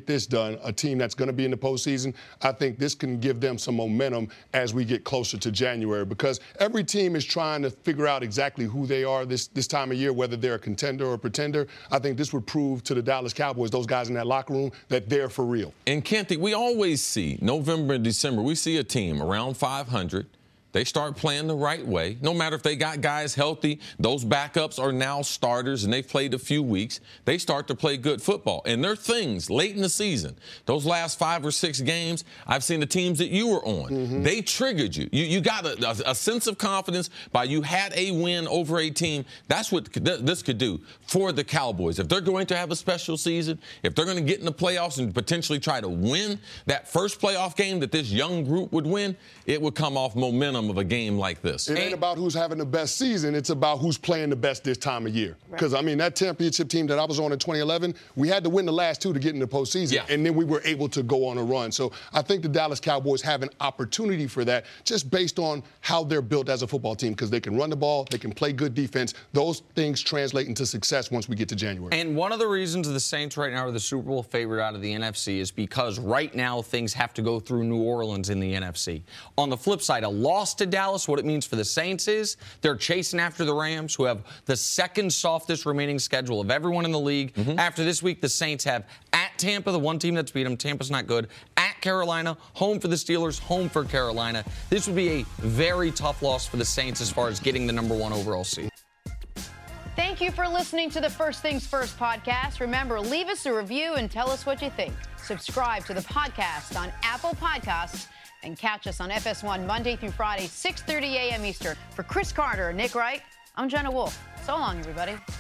run, a team that's going to be in the postseason, I think this can give them some momentum as we get closer to January, because every team is trying to figure out exactly who they are this, this time of year, whether they're a contender or a pretender. I think this would prove to the Dallas Cowboys, those guys in that locker room, that they're for real. And Canty, we always see November and December, we see a team around five hundred. They start playing the right way. No matter if they got guys healthy, those backups are now starters and they've played a few weeks. They start to play good football. And there are things late in the season, those last five or six games, I've seen the teams that you were on. Mm-hmm. They triggered you. You, you got a, a, a sense of confidence by you had a win over a team. That's what th- this could do for the Cowboys. If they're going to have a special season, if they're going to get in the playoffs and potentially try to win that first playoff game that this young group would win, it would come off momentum of a game like this. It ain't about who's having the best season. It's about who's playing the best this time of year. Because, right. I mean, that championship team that I was on in twenty eleven, we had to win the last two to get in the postseason. Yeah. And then we were able to go on a run. So I think the Dallas Cowboys have an opportunity for that just based on how they're built as a football team, because they can run the ball, they can play good defense. Those things translate into success once we get to January. And one of the reasons the Saints right now are the Super Bowl favorite out of the N F C is because right now things have to go through New Orleans in the N F C. On the flip side, a loss to Dallas, what it means for the Saints is they're chasing after the Rams, who have the second softest remaining schedule of everyone in the league. Mm-hmm. After this week, the Saints have at Tampa, the one team that's beat them. Tampa's not good. At Carolina, home for the Steelers, home for Carolina. This would be a very tough loss for the Saints as far as getting the number one overall seed. Thank you for listening to the First Things First podcast. Remember, leave us a review and tell us what you think. Subscribe to the podcast on Apple Podcasts and catch us on F S one Monday through Friday, six thirty a.m. Eastern. For Chris Carter and Nick Wright, I'm Jenna Wolf. So long, everybody.